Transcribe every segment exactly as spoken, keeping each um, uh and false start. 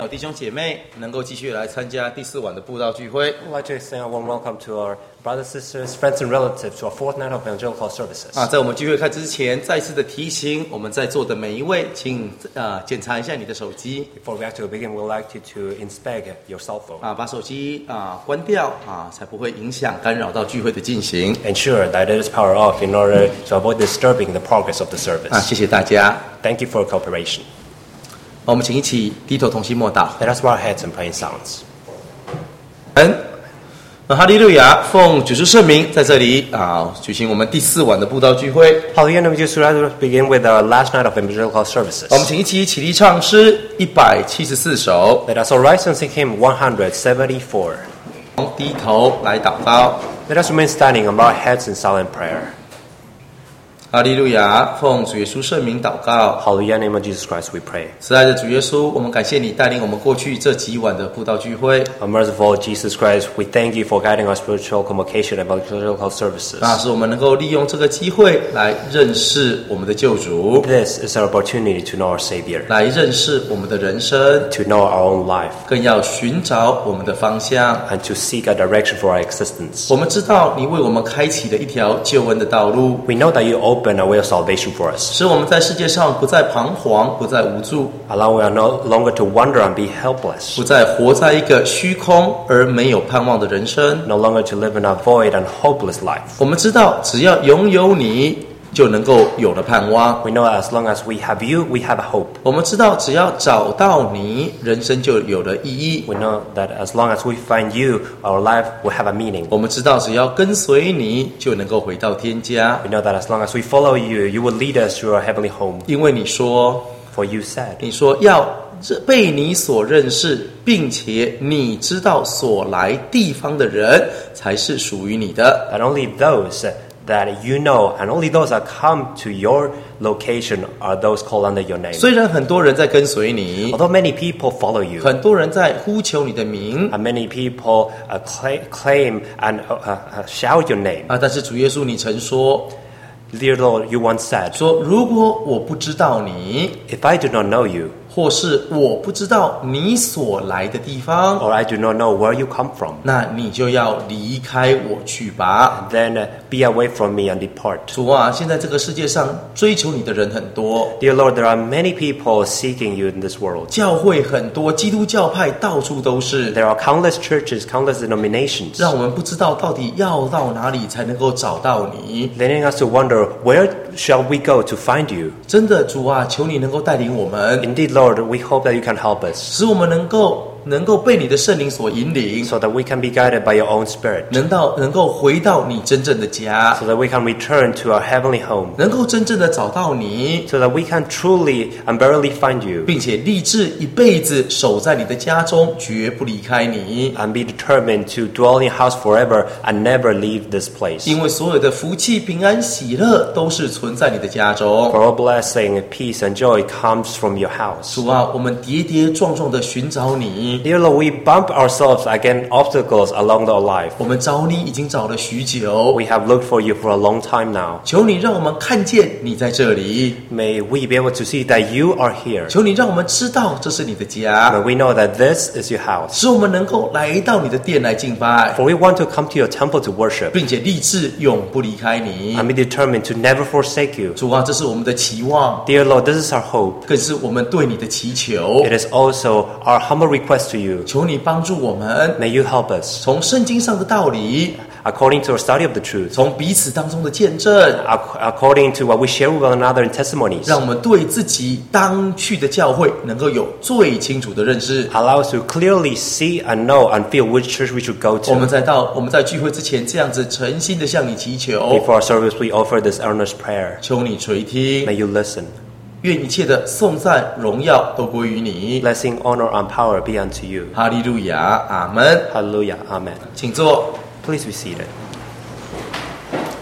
弟兄姐妹能够继续来参加第四晚的布道聚会。 I'd like to extend a warm welcome to our brothers, sisters, friends, and relatives to our fourth night of evangelical services. 啊，在我们聚会开始之前，再次的提醒我们在座的每一位，请呃检查一下你的手机 Before we actually begin, we'd like you to inspect your cell phone. 啊，把手机啊关掉啊，才不会影响干扰到聚会的进行 Ensure that it is powered off in order to avoid disturbing the progress of the 啊。 service. 谢谢大家。 Thank you for your cooperation. 我们请一起低头同心默祷。 Let us bow our heads and pray in silence. 嗯，哈利路亚！奉主耶稣圣名，在这里啊举行我们第四晚的布道聚会。 Hallelujah, and we just begin with our last night of evangelical services. 我们请一起起立唱诗一百七十四首， Let us all rise and sing hymn one seventy-four. 低头来祷告。 Let us remain standing and bow our heads in silent prayer. 哈利路亚！奉主耶稣圣名祷告。 Hallelujah, in the name of Jesus Christ we pray. 慈爱的主耶稣，我们感谢你带领我们过去这几晚的布道聚会。 Our merciful Jesus Christ, we thank you for guiding our spiritual convocation and evangelical services. 那使我们能够利用这个机会来认识我们的救主， This is our opportunity to know our Savior, 来认识我们的人生， to know our own life, 更要寻找我们的方向。 and to seek a direction for our existence. 我们知道你为我们开启了一条救恩的道路， We know that you open a way of salvation for us. 使我们在世界上不再彷徨，不再无助， Allow us no longer to wander and be helpless, 不再活在一个虚空而没有盼望的人生。 no longer to live in a void and hopeless life. 我们知道，只要拥有你，就能够有了盼望。 We know that as long as we have you, we have a hope. 我们知道，只要找到你，人生就有了意义。 We know that as long as we find you, our life will have a meaning. 我们知道，只要跟随你，就能够回到天家。 We know that as long as we follow you, you will lead us to our heavenly home. 因为你说， For you said, 你说要被你所认识，并且你知道所来地方的人，才是属于你的。 that only those that you know and only those that come to your location are those called under your name. 虽然很多人在跟随你， Although many people follow you, 很多人在呼求你的名 and many people uh, cla- claim and uh, uh, shout your name, 啊，但是主耶稣，你曾说 Dear Lord, you once said, 说，如果我不知道你， if I do not know you, 或是我不知道你所来的地方， or I do not know where you come from, 那你就要离开我去吧。 then uh, be away from me and depart. 主啊，现在这个世界上追求你的人很多， Dear Lord, there are many people seeking you in this world. 教会很多，基督教派到处都是， There are countless churches, countless denominations, 让我们不知道到底要到哪里才能够找到你。 leading us to wonder, where shall we go to find you? 真的，主啊，求你能够带领我们， Indeed, Lord, we hope that you can help us, 使我们能够能够被你的圣灵所引领， so that we can be guided by your own Spirit, 能到能够回到你真正的家， so that we can return to our heavenly home, 能够真正的找到你， so that we can truly and verily find you, 并且立志一辈子守在你的家中，绝不离开你。 and be determined to dwell in your house forever and never leave this place. 因为所有的福气、平安、喜乐都是存在你的家中。 For all blessing, peace, and joy comes from your house. 主啊，我们跌跌撞撞的寻找你， Dear Lord, we bump ourselves against obstacles along our life. 我们找你已经找了许久。 We have looked for you for a long time now. 求你让我们看见你在这里， May we be able to see that you are here. 求你让我们知道这是你的家， May we know that this is your house. 使我们能够来到你的殿来敬拜， For we want to come to your temple to worship 并且立志永不离开你。 and be determined to never forsake you. 主啊，这是我们的期望， Dear Lord, this is our hope. 更是我们对你的祈求。 It is also our humble request to you. 求你帮助我们， May you help us 从圣经上的道理， according to our study of the truth, 从彼此当中的见证， ac- according to what we share with one another in testimonies. 让我们对自己当去的教会能够有最清楚的认识。 Allow us to clearly see and know and feel which church we should go 我们 to. 在到我们在聚会之前，这样子诚心的向你祈求， Before our service, we offer this earnest prayer. 求你垂听， May you listen. 愿一切的颂赞荣耀都归于你。 Blessing, honor, and power be unto you. 哈利路亚，阿门。 Hallelujah. Amen. 请坐。 Please be seated.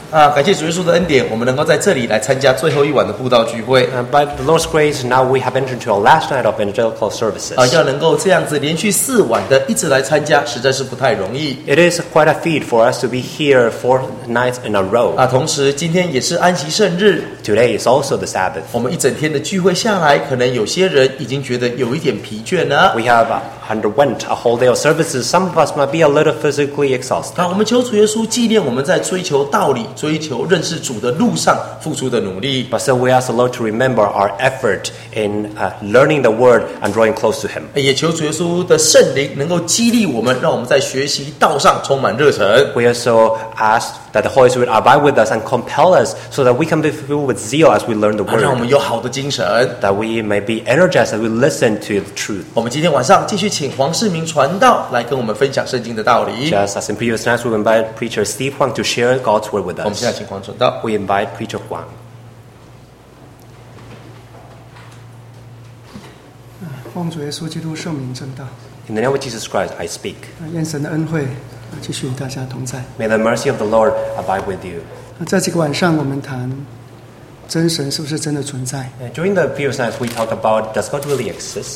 啊，感谢主耶稣的恩典，我们能够在这里来参加最后一晚的布道聚会。 Uh, by the Lord's grace, now we have entered into our last night of evangelical services. 啊，要能够这样子连续四晚的一直来参加，实在是不太容易。 It is quite a feat for us to be here four nights in a row. 啊，同时今天也是安息圣日， Today is also the Sabbath. 我们一整天的聚会下来，可能有些人已经觉得有一点疲倦了。 We have underwent a whole day of services. Some of us might be a little physically exhausted. 啊，我们求主耶稣纪念我们在追求道理、追求认识主的路上付出的努力。 But still, we ask the Lord to remember our effort in uh, learning the Word and drawing close to Him. 也求主耶稣的圣灵能够激励我们，让我们在学习道上充满热忱。 We also ask that the Holy Spirit abide with us and compel us so that we can be filled with zeal as we learn the 啊，让我 Word. 们有好的精神。 That we may be energized as we listen to the truth. 我们今天晚上继续请黄世明传道来跟我们分享圣经的道理。 Just as in previous nights, we invite preacher Steve Huang to share God's Word with 我们现在 us. 请黄传道。 We invite preacher Huang. 奉主耶稣基督圣名正道， In the name of Jesus Christ, I speak. 愿神的恩惠继续与大家同在。 May the mercy of the Lord abide with you. 在这个晚上，我们谈真神是不是真的存在？ Uh, During the previous nights, we talked about does God really exist?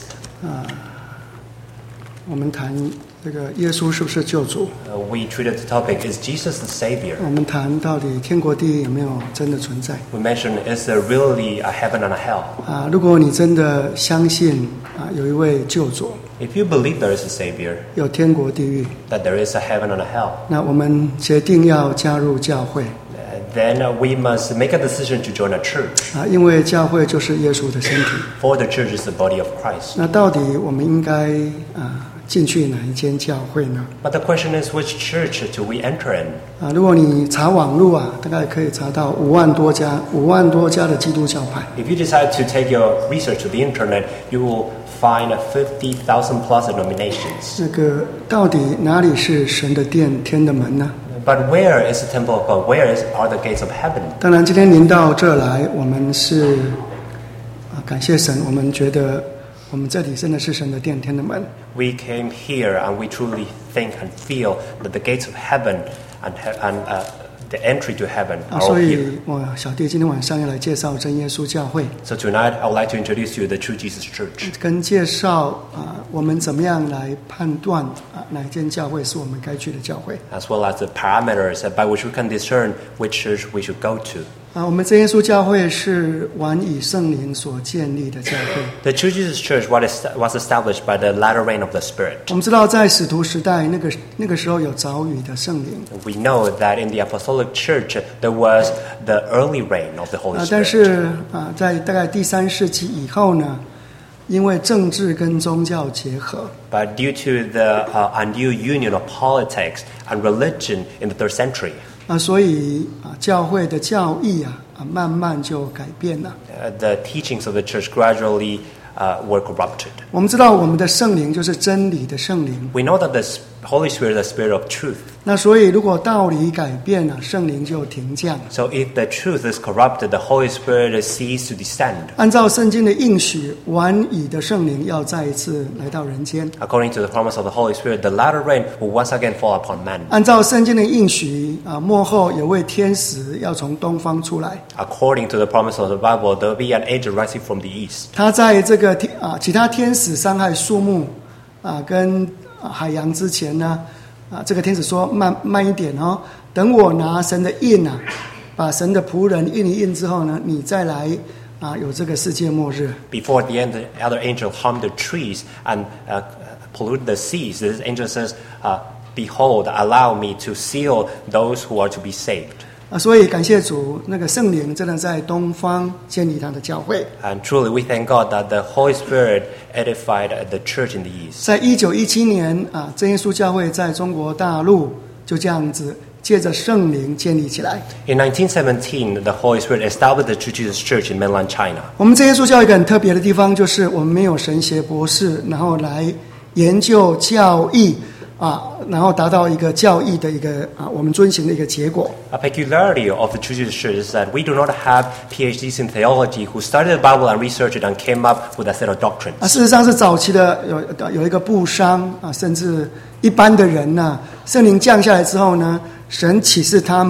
我们谈这个耶稣是不是救主？ Uh, we treated the topic, is Jesus the Savior? 我们谈到底天国地狱有没有真的存在？ We mentioned, is there really a heaven and a hell? 啊，如果你真的相信啊，有一位救主， If you believe there is a Savior, 有天国地狱， that there is a heaven and a hell, 那我们决定要加入教会 uh, then uh, we must make a decision to join a church. 啊，因为教会就是耶稣的身体。 For the church is the body of Christ. 那到底我们应该啊进去哪一间教会呢？ But the question is, which church do we enter in? 啊，如果你查网络啊，大概可以查到五万多家、五万多家的基督教派。 If you decide to take your research to the internet, you will find fifty thousand plus denominations. 这个到底哪里是神的殿、天的门呢？ But where is the temple of God? Where is, are the gates of heaven? 当然，今天您到这来，我们是啊感谢神，我们觉得我们这里真的是神的殿、天的门。 We came here and we truly think and feel that the gates of heaven and, he- and uh, the entry to heaven 啊， are all 所 here. 以我小弟今天晚上要来介绍真耶稣教会， So tonight I would like to introduce you to the True Jesus Church. 跟介绍啊我们怎么样来判断啊哪一间教会是我们该去的教会。 As well as the parameters by which we can discern which church we should go to. 啊，我们真耶稣教会是晚以圣灵所建立的教会。 The True Jesus Church was est- was established by the latter rain of the Spirit. 我们知道，在使徒时代，那个那个时候有早雨的圣灵 We know that in the Apostolic Church there was the early rain of the Holy 啊，但 Spirit. 是啊，在大概第三世纪以后呢，因为政治跟宗教结合， But due to the uh, undue union of politics and religion in the third century, 啊，所以啊，教会的教义啊啊，慢慢就改变了。 uh, the teachings of the church gradually uh, were corrupted. 我们知道，我们的圣灵就是真理的圣灵。 We know that the s- Holy Spirit is the Spirit of truth. 那所以，如果道理改变了，圣灵就停降。 So if the truth is corrupted, the Holy Spirit ceases to descend. 按照圣经的应许，晚以的圣灵要再一次来到人间。 According to the promise of the Holy Spirit, the latter rain will once again fall upon man. 按照圣经的应许啊，末后有位天使要从东方出来。 According to the promise of the Bible, there will be an angel rising from the east. 他在这个天啊，其他天使伤害树木啊，跟啊海洋之前呢，啊，这个天使说慢慢一点哦，等我拿神的印啊，把神的仆人印一印之后呢，你再来啊，有这个世界末日。 Before the end, the other angel harmed the trees and uh, polluted the seas. This angel says, uh, "Behold, allow me to seal those who are to be saved." 啊，所以感谢主，那个圣灵真的在东方建立他的教会。 And truly, we thank God that the Holy Spirit edified the church in the east. 在一九一七年啊，真耶稣教会在中国大陆就这样子借着圣灵建立起来。 In nineteen seventeen, the Holy Spirit established the True Jesus Church in mainland China. 我们真耶稣教会一个很特别的地方，就是我们没有神学博士，然后来研究教义啊，然后达到一个教义的一个啊我们遵循的一个结果。 A peculiarity of the True Jesus Church is that we do not have PhDs in theology who studied the Bible and researched it and came up with a set of doctrines. 啊，事实上是早期的有有一个布商啊，甚至一般的人呢、圣灵降下来之后呢，神启示他们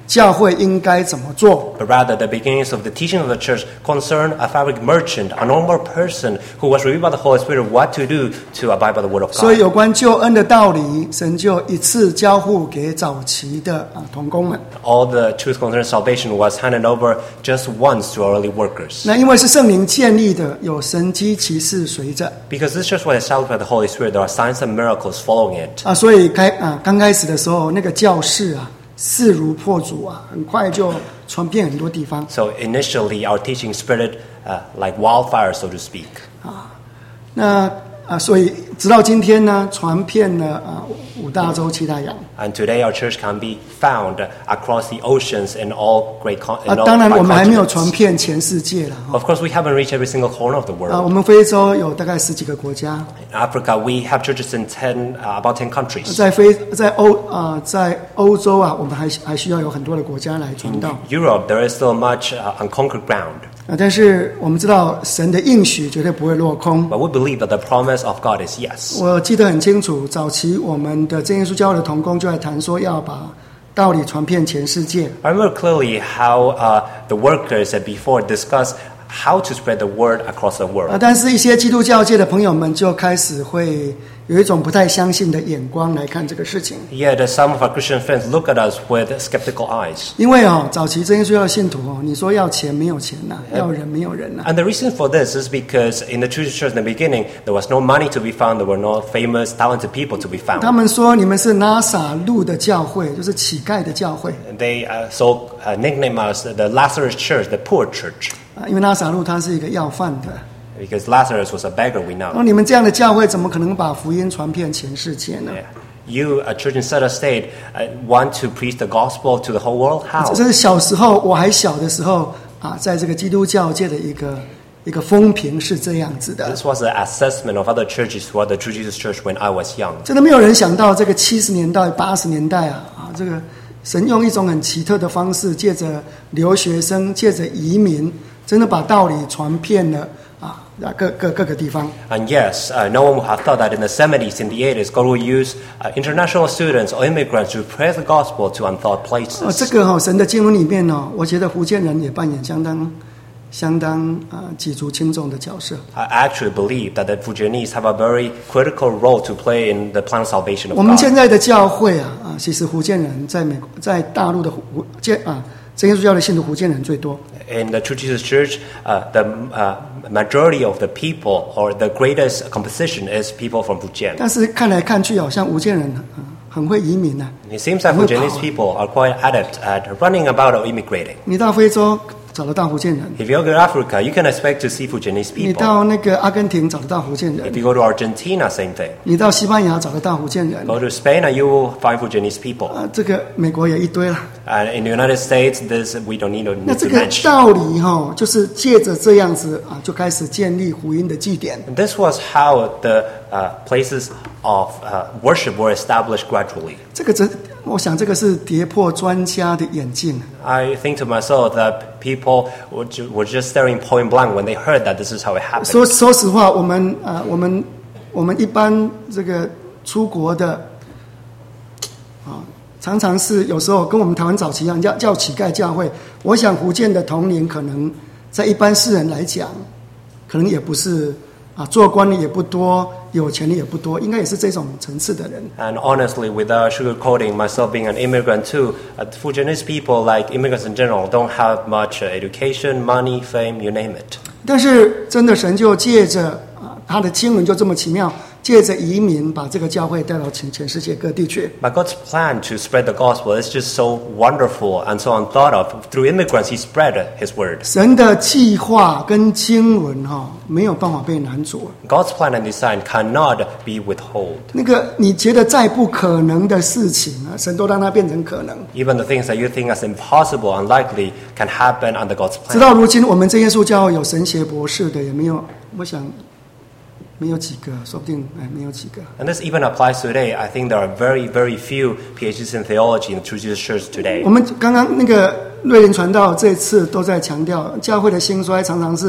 教会应该怎么做。 But rather, the beginnings of the teaching of the church concern a fabric merchant, a normal person who was revealed by the Holy Spirit what to do to abide by the Word of 所以 God. 有关救恩的道理，神就一次交付给早期的啊同工们。 All the truth concerning salvation was handed over just once to early workers. 那因为是圣灵建立的，有神迹奇事随着 Because this church was established by the Holy Spirit, there are signs and miracles following it. 啊，所以开啊刚开始的时候，那个教士啊势如破竹啊，很快就传遍很多地方。 So initially, our teaching spread uh, like wildfire, so to speak. 那啊，所以直到今天呢，传遍了啊五大洲七大洋。 And today, our church can be found across the oceans in all great con- 啊， in all 当然 five 我们还没有 continents. 传遍全世界了。 Of course, we haven't reached every single corner of the 啊， world. 我们非洲有大概十几个国家， In Africa, we have churches in ten, uh, about ten countries. 在非在欧啊在欧洲啊，我们还还需要有很多的国家来传道 Europe, there is still much uh, unconquered ground. 啊。但是我们知道神的应许绝对不会落空。 But we believe that the promise of God is yes. 我记得很清楚，早期我们的真耶稣教会的同工就在谈说要把道理传遍全世界。 I remember clearly how uh, the workers had before discussed how to spread the word across the 啊， world. 但是一些基督教界的朋友们就开始会有一种不太相信的眼光来看这个事情， Yet uh, some of our Christian friends look at us with skeptical eyes. 因为哦，早期真耶稣教的信徒哦，你说要钱没有钱呐、要人没有人呐、 And the reason for this is because in the true church in the beginning, there was no money to be found, there were no famous, talented people to be 他 found. 们说你们是拿撒路的教会，就是乞丐的教会 And they uh, so uh, nickname us the Lazarus church, the poor church, 啊，因为拿撒路他是一个要饭的。 because Lazarus was a beggar, we 那 know. 你们这样的教会怎么可能把福音传遍全世界呢？ Yeah. You, a church in such a state, uh, want to preach the gospel to the whole world? How? 这是小时候我还小的时候啊，在这个基督教界的一个一个风评是这样子的。 This was an assessment of other churches who are the True Jesus Church when I was young. 真的没有人想到这个七十年代、八十年代啊啊，这个神用一种很奇特的方式，借着留学生，借着移民，真的把道理传遍了啊各各各个地方。 And yes, uh, no one would have thought that in the seventies, in the eighties, God will use uh, international students or immigrants to spread the gospel to unthought 哦，这 places. 个哈、神的经文里面呢、我觉得福建人也扮演相当相当啊举足轻重的角色。 I actually believe that the Fujianese have a very critical role to play in the plan of salvation of 我们现 God. 在的教会啊啊，其实福建人在美国在大陆的福建啊，真耶稣教的信徒福建人最多。 In the True Jesus Church, uh, the uh, majority of the people or the greatest composition is people from Fujian. 但是看来看去，好像福建人啊很会移民啊。 It seems that Fujianese people are quite adept at running about or immigrating. 你到非洲找得到福建人， If you go to Africa, you can expect to see Fujianese 你 people. 到那个阿根廷找得到福建 If 人， you go to Argentina, same thing. 你到西班牙找得到福建人 Go to Spain and you will find Fujianese people. 啊，这个美国也一堆了。 And in the United States, this we don't need to, 那 need 这 to 个 mention. 道理哈、就是借着这样子啊，就开始建立福音的据点。 And this was how the uh, places of uh, worship were established gradually. 这个真，我想这个是跌破专家的眼镜。 I think to myself that people were, ju- were just staring point blank when they heard that this is how it happened. 说说实话，我们啊、我们我们一般这个出国的啊，常常是有时候跟我们台湾早期一样，叫叫乞丐教会。我想福建的同龄可能在一般世人来讲，可能也不是啊，做官的也不多，有钱的也不多，应该也是这种层次的人。 And honestly, without sugarcoating myself being an immigrant too, uh, Fujianese people, like immigrants in general, don't have much uh, education, money, fame, you name it. 但是真的神就借着啊，他的经文就这么奇妙，借着移民把这个教会带到全全世界各地去。 But God's plan to spread the gospel is just so wonderful and so unthought of. Through immigrants, He spread His word. 神的计划跟经文哈、没有办法被拦阻。 God's plan and design cannot be withheld. 那个你觉得再不可能的事情啊，神都让它变成可能。 Even the things that you think as impossible, unlikely, can happen under God's 直 plan. 到如今，我们真耶稣教会有神学博士的也没有，我想没有几个，说不定哎没有几个。 And this even applies today. I think there are very, very few PhDs in theology in the True Jesus Church today. 我们刚刚那个瑞林传道这次都在强调，教会的兴衰常常是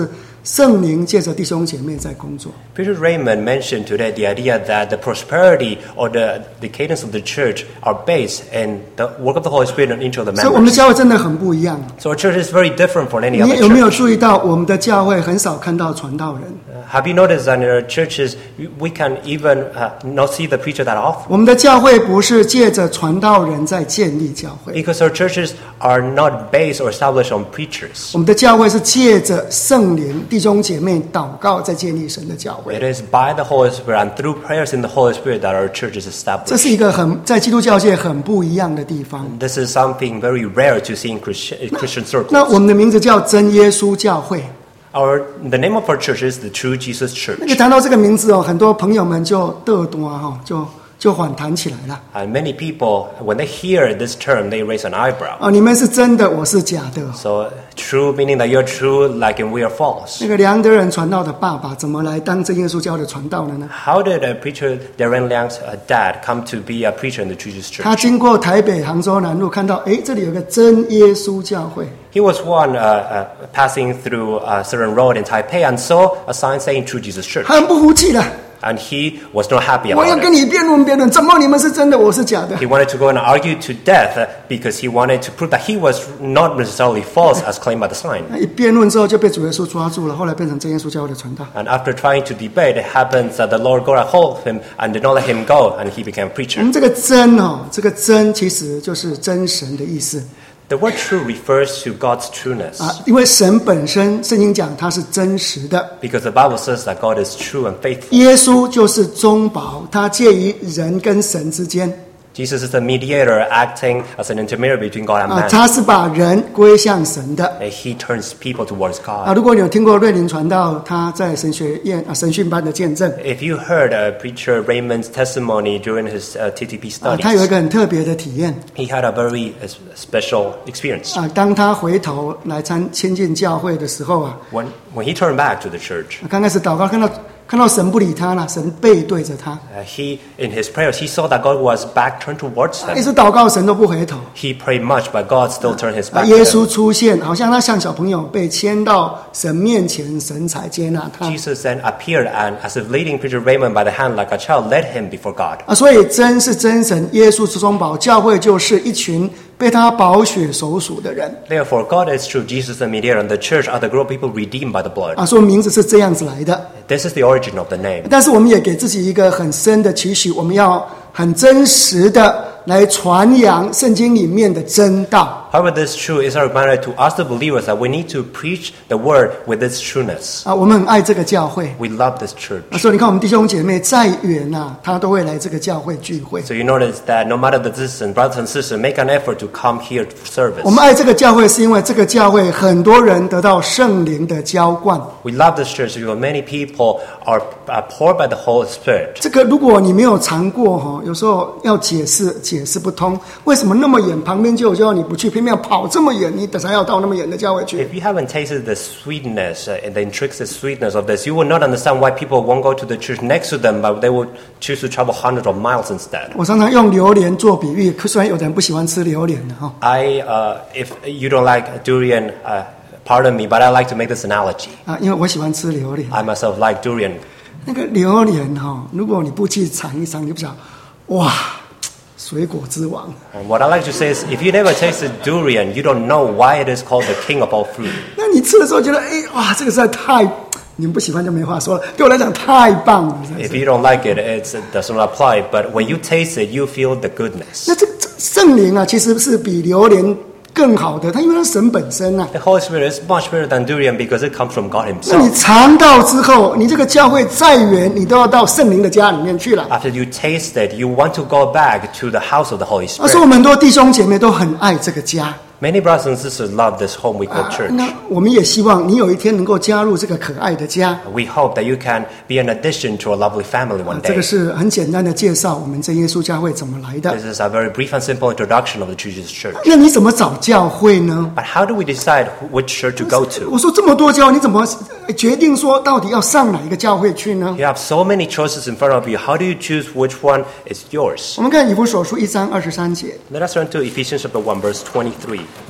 圣灵借着弟兄姐妹在工作。 Peter Raymond mentioned today the idea that the prosperity or the, the cadence of the church are based in the work of the Holy Spirit and each of the 所以我们的 members. 教会真的很不一样。 So our church is very different from any 你 other 有没有 church. 注意到，我们的教会很少看到传道人？ Uh, Have you noticed that in our churches we can even uh, not see the preacher that often? 我们的教会不是借着传道人在建立教会， Because our churches are not based or established on preachers. 我们的教会是借着圣灵弟兄姐妹祷告在建立神的教会。 It is by the Holy Spirit and through prayers in the Holy Spirit that our church is 这 established. 是一个很在基督教界很不一样的地方。 This is something very rare to see in Christian, in Christian 那我 circles. 们的名字叫真耶稣教会。 Our, the name of our church is the True Jesus Church. 那个谈到这个名字哦，很多朋友们就嘚多哈，就就反弹起来了。 And many people, when they hear this term, they raise an eyebrow. 哦，你们是真的，我是假的。 So true meaning that you're true, like and we are false. 那个梁德仁传道的爸爸怎么来当真耶稣教的传道的呢？ How did a preacher, Darren Liang's uh, dad, come to be a preacher in the True Jesus 他 Church? 经过台北杭州南路，看到诶，这里有个真耶稣教会。 He was one uh, uh, passing through a certain road in Taipei and saw a sign saying True Jesus Church. 很不服气了， And he was not happy 我要 about 跟 it. 你辩论辩论，怎么你们是真的，我是假的？ He wanted to go and argue to death uh, because he wanted to prove that he was not necessarily false as claimed by the sign. 那一辩论之后就被主耶稣抓住了，后来变成真耶稣教会的传道。 And after trying to debate, it happens that the Lord got a hold of him and did not let him go, and he became a 我 preacher. 们这个真哦，这个真其实就是真神的意思 The word true refers to God's trueness 啊，因为神本身，圣经讲他是真实的， because the Bible says that God is true and faithful. 耶稣就是中保，他介于人跟神之间 Jesus is the mediator acting as an intermediary between God and 啊， man. 他是把人归向神的 And he turns people towards 啊。 God. 如果你有听过瑞林传道他在神学院啊神训班的见证 If you heard uh, preacher Raymond's testimony during his uh, T T P 啊，他有一 studies, 个很特别的体验 he had a very uh, special experience. 啊。当他回头来参亲近教会的时候啊， When, when he turned back to the church, 刚开始祷告看到看到神不理他了，神背对着他， uh, he, in his prayers, he saw that God was back turned towards 一 him. 直祷告神都不回头。 He prayed much, but God still turned his 啊， back 耶 to him. 稣出现，好像他像小朋友被牵到神面前，神才接纳他 Jesus then appeared and, as if leading preacher Raymond by the hand like a child, led him before God. 啊。所以真是真神，耶稣是中保，教会就是一群被他宝血所属的人 Therefore, God is true, Jesus the mediator, and the church are the group of people redeemed by the blood. 啊。所以名字是这样子来的。 This is the origin of the name. 但是我们也给自己一个很深的期许，我们要很真实的来传扬圣经里面的真道。 However, this true is our reminder to us, the believers, that we need to preach the word with its trueness. 啊，我们很爱这个教会。 We love this church. 啊，所以你看，我们弟兄姐妹再远呐、啊，他都会来这个教会聚会。 So you notice that no matter the distance, brothers and sisters make an effort to come here for service. 我们爱这个教会，是因为这个教会很多人得到圣灵的浇灌。 We love this church because many people are, are poured by the Holy Spirit. 这个如果你没有尝过哈，有时候要解释解释不通，为什么那么远，旁边就有教你不去，偏偏要跑这么远，你才要到那么远的教会去？ If you haven't tasted the sweetness uh, and the intrinsic sweetness of this, you will not understand why people won't go to the church next to them, but they will choose to travel hundreds of miles instead. 我常常用榴莲做比喻，虽然有的人不喜欢吃榴莲的哈。 I, uh, if you don't like durian, uh, pardon me, but I like to make this analogy. 啊，因为我喜欢吃榴莲。 I myself like durian. 那个榴莲哈，如果你不去尝一尝，你不晓得，哇，水果之王。 And what I like to say is, if you never tasted durian, you don't know why it is called the king of all fruit. 那你吃的时候觉得，哎，哇，这个实在太，你们不喜欢就没话说了。对我来讲太棒了。真的 If 是 you don't like it, it's, it does not apply. But when you taste it, you feel the goodness. 那这这圣灵啊，其实是比榴莲更好的，它因为它是神本身啊。 The Holy Spirit is much better than durian because it comes from God 那你 Himself. 尝到之后，你这个教会再远，你都要到圣灵的家里面去了。 After you taste it, you want to go back to the house of the Holy 啊，所以我 Spirit. 们很多弟兄姐妹都很爱这个家。 Many brothers and sisters love this home we call 啊， church. 那我们也希望你有一天能够加入这个可爱的家。 We hope that you can be an addition to a lovely family 啊 one， 这 day. 个是很简单的介绍我们真耶稣教会怎么来的。 This is a very brief and simple introduction of the Jesus Church. 那你怎么找教会呢？ But how do we decide wh- which church to go to? 我说这么多教会，你怎么决定说到底要上哪一个教会去呢？ You have so many choices in front of you. How do you choose which one is yours? 我们看以弗所书一章二十三节， Let us turn to Ephesians chapter one, verse twenty-three.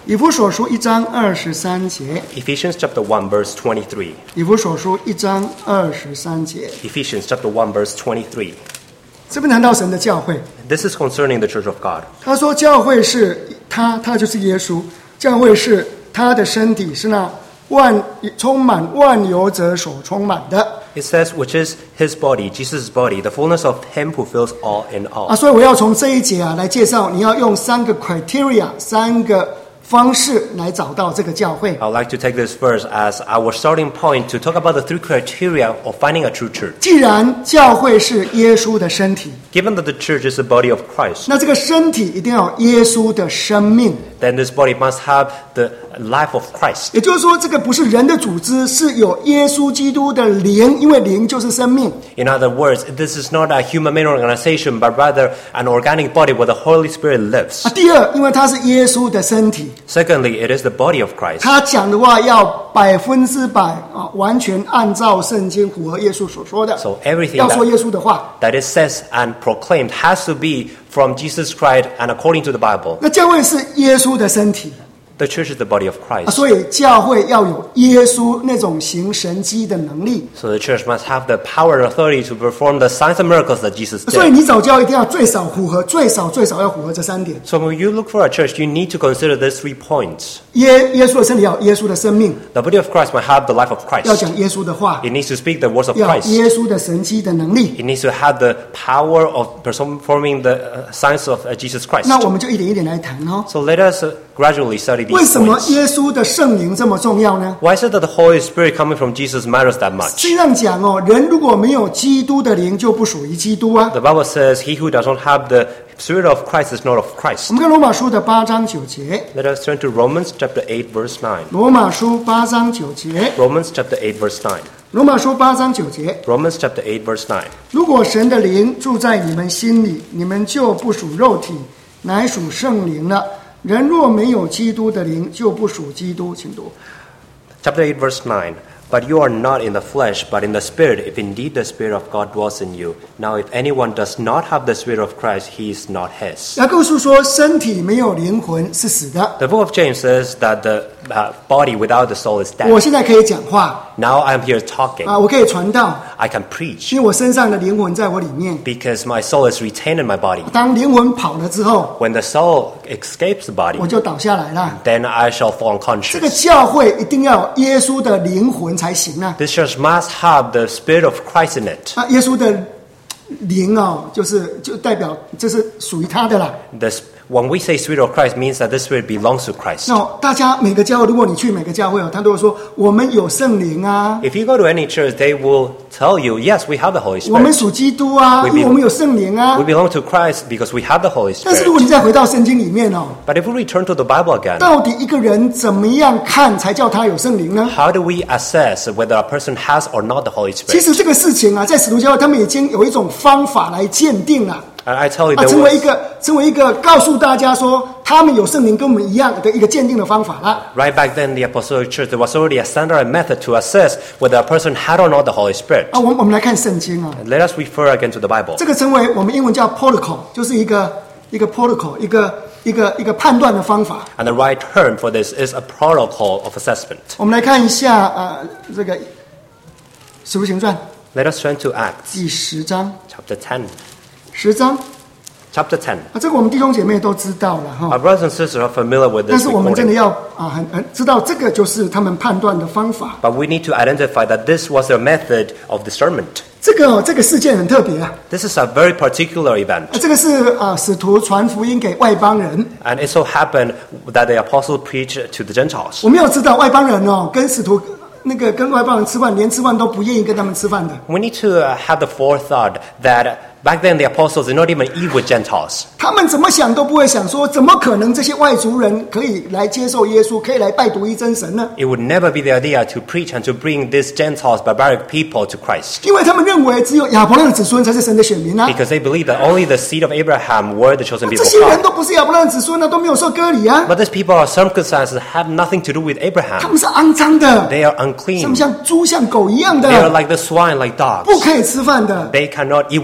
以弗所书一章二十三节， Ephesians chapter one, verse twenty-three. 以弗所书一章二十三节， Ephesians chapter one, verse twenty-three. 这边谈到神的教会， This is concerning the church of God. 他说教会是他，他就是耶稣，教会是他的身体，是那万充满万有者所充满的。 It says, which is his body, Jesus' body, the fullness of him who fills all in 啊， all. 所以我要从这一节啊来介绍，你要用三个 criteria， 三个方式来找到这个教会。 I would like to take this verse as our starting point to talk about the three criteria of finding a true church. 既然教会是耶稣的身体， Given that the church is the body of Christ, 那这个身体一定要有耶稣的生命。 then this body must have the life of Christ. 也就是说，这个不是人的组织，是有耶稣基督的灵，因为灵就是生命。 In other words, this is not a human-made organization, but rather an organic body where the Holy Spirit lives. 啊，第二，因为它是耶稣的身体， Secondly, it is the body of Christ. 他讲的话要百分之百啊，完全按照圣经符合耶稣所说的。 So everything 要说 that, 耶稣的话， that it says and proclaimed has to be from Jesus Christ and according to the Bible. 那教会是耶稣的身体 The church is the body of 啊， Christ. 所以教会要有耶稣那种行神迹的能力。 So the church must have the power and authority to perform the signs and miracles that Jesus 所以 did. 你找教一定要最少符合，最少最少要符合这三点。 So when you look for a church, you need to consider these three points. 耶耶稣的身体要有耶稣的生命， The body of Christ must have the life of 要 Christ. 讲耶稣的话， It needs to speak the words of 要 Christ. 耶稣的神迹的能力。 It needs to have the power of performing the uh, signs of uh, Jesus Christ. 那我们就一点一点来谈哦。 So let us uh, gradually study 为 these 什么 points. 耶稣的圣灵这么重要呢？ Why is it that the Holy Spirit coming from Jesus matters that much? 实际上讲哦，人如果没有基督的灵，就不属于基督啊。 The Bible says, he who does not have the Spirit of Christ is not of 我 Christ. 们看罗马书的八章九节， Let us turn to Romans chapter eight, verse nine. 罗马书八章九节， Romans chapter eight, verse nine. 罗马书八章九节， Romans chapter eight, verse nine. 如果神的灵住在你们心里，你们就不属肉体，乃属圣灵了。人若没有基督的灵，就不属基督。请读。 Chapter eight, verse nine. But you are not in the flesh, but in the Spirit, if indeed the Spirit of God dwells in you. Now, if anyone does not have the Spirit of Christ, he is not his. 雅各书说，身体没有灵魂是死的。 The book of James says that the uh, body without the soul is 我 dead. 现在可以讲话 Now I'm here talking. 啊，我可以传道， I can preach 因为我身上的灵魂在我里面。 because my soul is retained in my body. 当灵魂跑了之后， When the soul escapes the body, 我就倒下来了。 then I shall fall 这个 unconscious. 教会一定要有耶稣的灵魂才行啊！ This church must have the Spirit of Christ in it. 啊，耶稣的灵哦，就是就代表这是属于他的啦。 This, when we say Spirit of Christ, means that this Spirit belongs to Christ. 那大家每个教会，如果你去每个教会哦，他都会说我们有圣灵啊， If you go to any church, they will tell you, yes, we have the Holy 我们 Spirit. 属基督啊， We 因为我们有圣灵啊 We。belong to Christ because we have the Holy 但是如果 Spirit. 你再回到圣经里面哦， But if we return to the Bible again, 到底一个人怎么样看才叫他有圣灵呢？ how do we assess whether a person has or not the Holy 其 Spirit? 实这个事情啊，在使徒教会他们已经有一种方法来鉴定了。 And I tell you, 啊， there 成为一 was, 个成为一个告诉大家说他们有圣灵跟我们一样的一个鉴定的方法啦。 right back then in the Apostolic Church, there was already a standard method to assess whether a person had or not the Holy Spirit. 啊，我们我们来看圣经啊， Let us refer again to the Bible. 这个成为我们英文叫 protocol， 就是一个一个 protocol， 一个一个一个判断的方法。 And the right term for this is a protocol of assessment. 我们来看一下啊、呃，这个《使徒行传》 Let us turn to Acts 第十章， chapter ten. 十章 Chapter ten. 啊，这个我们弟兄姐妹都知道了哈。 Our brothers and sisters are familiar with 但 this 是我们真的 recording. 要啊，很很知道这个就是他们判断的方法。 But we need to identify that this was their method of discernment. 这个、哦、这个事件很特别啊， This is a very particular event. 啊这个是啊使徒传福音给外邦人。 And it so happened that the apostle preached to the Gentiles. 我们要知道外邦人哦，跟使徒那个跟外邦人吃饭，连吃饭都不愿意跟他们吃饭的。 We need to uh, have the forethought that back then the apostles did not even eat with Gentiles. 他们怎么想都不会想说，怎么可能这些外族人可以来接受耶稣，可以来拜独一真神呢？ It would never be the idea to preach and to bring these Gentiles, barbaric people to Christ. 因为他们认为只有亚伯拉罕的子孙才是神的选民啊， Because they believed that only the seed of Abraham were the chosen 这 people 些 of 人 God. 都不是亚伯拉罕的子孙啊，都没有受割礼啊， But these people are circumcised and have nothing to do with 他 Abraham. 们是肮脏的， They are 他 unclean. 们像猪像狗一样 They are 的， like the swine, like 不 dogs. 可以吃饭的。 They cannot eat with 而 us.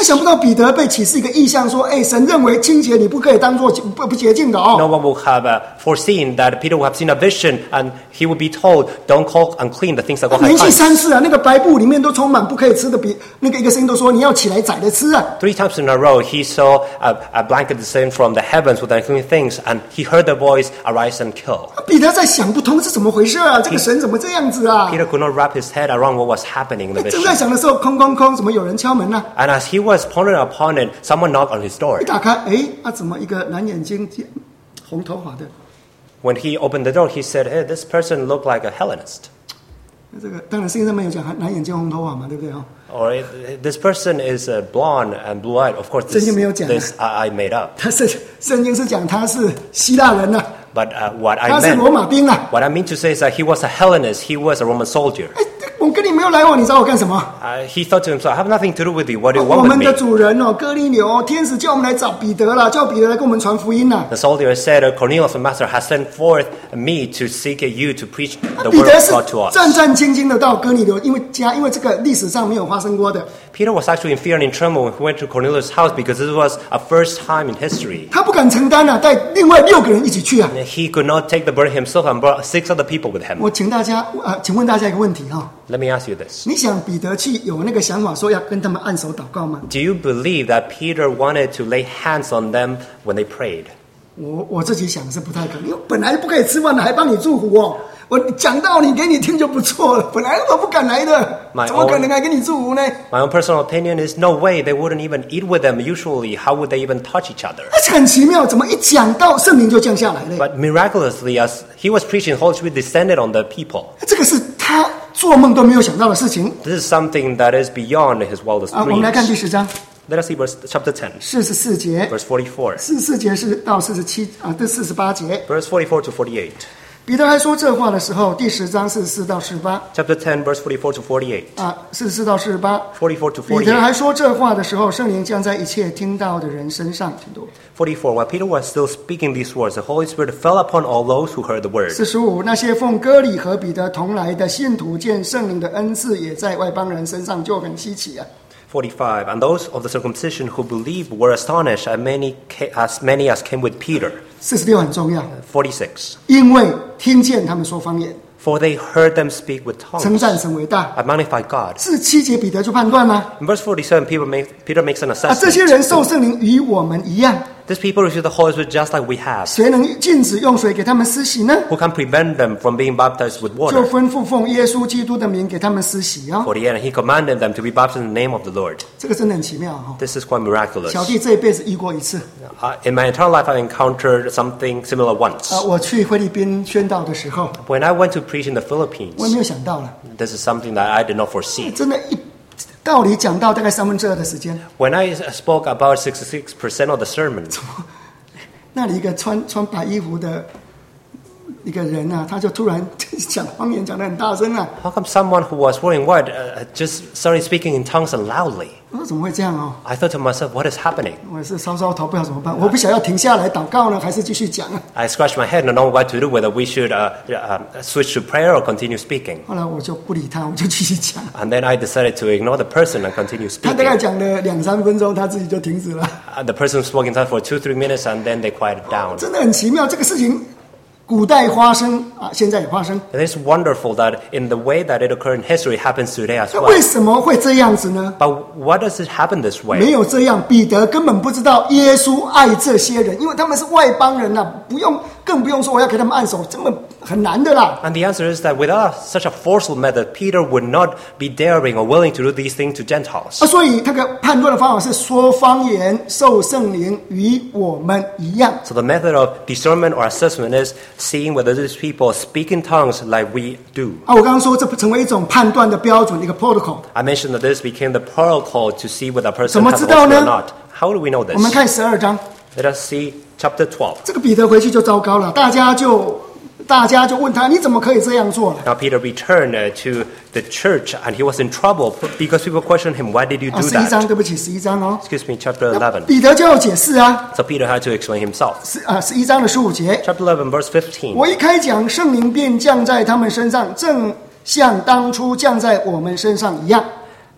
想不到彼得被启示一个意象，说：“哎，神认为清洁你不可以当做不不洁净的哦。” No one will have uh, foreseen that Peter will have seen a vision and he will be told, don't call unclean the things that God 连 has 续 cleansed. 三次啊，那个白布里面都充满不可以吃的，比那个一个声音都说：“你要起来宰了吃啊。” Three times in a row, he saw a, a blanket descend from the heavens with unclean things, and he heard the voice, arise and kill. 彼得在想不通是怎么回事啊？这个神怎么这样子啊？ Peter could not wrap his head around what was happening in the 正在 vision. 想的时候，空空空，怎么有人敲门呢、啊？ And as he was pondering upon it, someone knocked on his door. 一打开，哎，啊，怎么一个蓝眼睛、红头发的？ When he opened the door, he said, hey, this person looked like a Hellenist. 这个当然圣经上面有讲蓝眼睛、红头发嘛，对不对哦？ Or this person is uh, blonde and blue-eyed. Of course, this, 圣经没有讲啊。 this I, I made up. 他是圣经是讲他是希腊人呐、啊， But uh, what I 他是 meant, 罗马兵啊。 what I mean to say is that he was a Hellenist. He was a Roman soldier. 哎，我跟你没有来往，你找我干什么？ Uh, he thought to himself, I have nothing to do with you. What do you 我 want 们 with 的 me? 主人哦，哥尼流哦，天使叫我们来找彼得啦，叫彼得来跟我们传福音呐。 The soldier said, Cornelius, the master, has sent forth me to seek you to preach the 彼 word 得 of 是 God to us. 战战兢兢的到哥尼流，因为家，因为这个历史上没有发生过的， Peter was actually in fear and in tremble when he went to Cornelius' house because this was a first time in history. 他不敢承担啊，带另外六个人一起去啊。 And he could not take the burden himself and brought six other people with him. 我请大家啊，请问大家一个问题哈、 Let me ask you this. 你想彼得去有那个想法说要跟他们按手祷告吗？ Do you believe that Peter wanted to lay hands on them when they prayed? 我我自己想是不太可能，因为本来不可以吃饭的，还帮你祝福哦。我讲道理给你听就不错了，本来我不敢来的， My 怎么可能还给你祝福呢？ My own personal opinion is no way. They wouldn't even eat with them. Usually, how would they even touch each other? 而且很奇妙，怎么一讲到圣灵就降下来了？ But miraculously, as he was preaching, the Holy Spirit descended on the people. 这个是他做梦都没有想到的事情 This is something that is beyond his wildest 啊！我们来看第 dreams. 十章 Let us see verse, chapter ten, 四十四节， verse forty-four. 四十四节是到四十七啊，这四十八节。 Verse forty-four to forty-eight. 彼得还说这话的时候，第十章四十四到四十八 Chapter ten, verse forty-four to forty-eight. 啊，四十四到四十八。 forty-four to 彼得 forty-eight. 还说这话的时候，圣灵降在一切听到的人身上，请读。 forty-four. While Peter was still speaking these words, the Holy Spirit fell upon all those who heard the word. 四十五，那些奉割礼和彼得同来的信徒，见圣灵的恩赐也在外邦人身上，就很稀奇啊。 forty-five. And those of the circumcision who believed were astonished, as many, ca- as many as came with Peter. 四十六很重要， forty-six. 因为听见他们说方言， For they heard them speak with 称 tongues 赞神伟大。 and magnified God. 四十七节彼得就判断了 In verse forty-seven, Peter, make, Peter makes an 啊，这些 assessment. 人受圣灵与我们一样， These people receive the Holy Spirit just like we have. 谁能禁止用水给他们施洗呢？ Who can prevent them from being baptized with 就 water? 吩咐奉耶稣基督的名给他们施洗啊、哦！ forty-eight. And he commanded them to be baptized in the name of the Lord. 这个真的很奇妙哈、 This is quite miraculous. 小弟这一辈子遇过一次 Uh, in my entire life, I encountered something similar once. 啊，我去菲律宾宣道的时候， When I went to preach in the 我也 Philippines, 没有想到了， this is something that I did not foresee. 真的一道理讲到大概三分之二的时间， When I spoke about sixty-six percent of the sermon, 那里一个穿穿白衣服的一个人啊，他就突然讲方言讲得很大声啊， how come someone who was wearing white uh, just started speaking in tongues and loudly? 我说怎么会这样哦？ I thought to myself, what is happening? 我也是搔搔头，不知道怎么办，我不晓得要停下来祷告呢，还是继续讲啊。 I scratched my head and don't know what to do, whether we should uh, uh, switch to prayer or continue speaking. 后来我就不理他，我就继续讲。 And then I decided to ignore the person and continue 他大概 speaking. 讲了两三分钟，他自己就停止了。 Uh, the person spoke in tongues for two, three minutes and then they quieted down. 真的很奇妙，这个事情古代发生啊，现在也发生。 It is wonderful that in the way that it occurred in history, it happens today as 那 well. 为什么会这样子呢？ But what does it happen this 没 way? 有这样，彼得根本不知道耶稣爱这些人，因为他们是外邦人呐、啊，不用，更不用说我要给他们按手，根本很难的啦。 And the answer is that without such a forceful method, Peter would not be daring or willing to do these things to Gentiles. 啊，所以这个判断的方法是说方言、受圣灵与我们一样。 So the method of discernment or assessment is seeing whether these people speak in tongues like we do. 啊，我刚刚说这成为一种判断的标准，一个 protocol。 I mentioned that this became the protocol to see whether a person 怎么 has 知 the 道 Holy 呢？ Spirit or not. How do we know 我们 this? 看十二章， Let us see chapter twelve. 这个彼得回去就糟糕了，大家就大家就问他，你怎么可以这样做呢？ Now Peter returned uh, to the church and he was in trouble because people questioned him, why did you 啊， do 十一章， that? 对不起，十一章哦。 Excuse me, chapter 那 eleven. 彼得就要解释啊， So Peter had to explain himself. 十啊十一章的十五节， Chapter eleven, verse fifteen. 我一开讲，圣灵便降在他们身上，正像当初降在我们身上一样。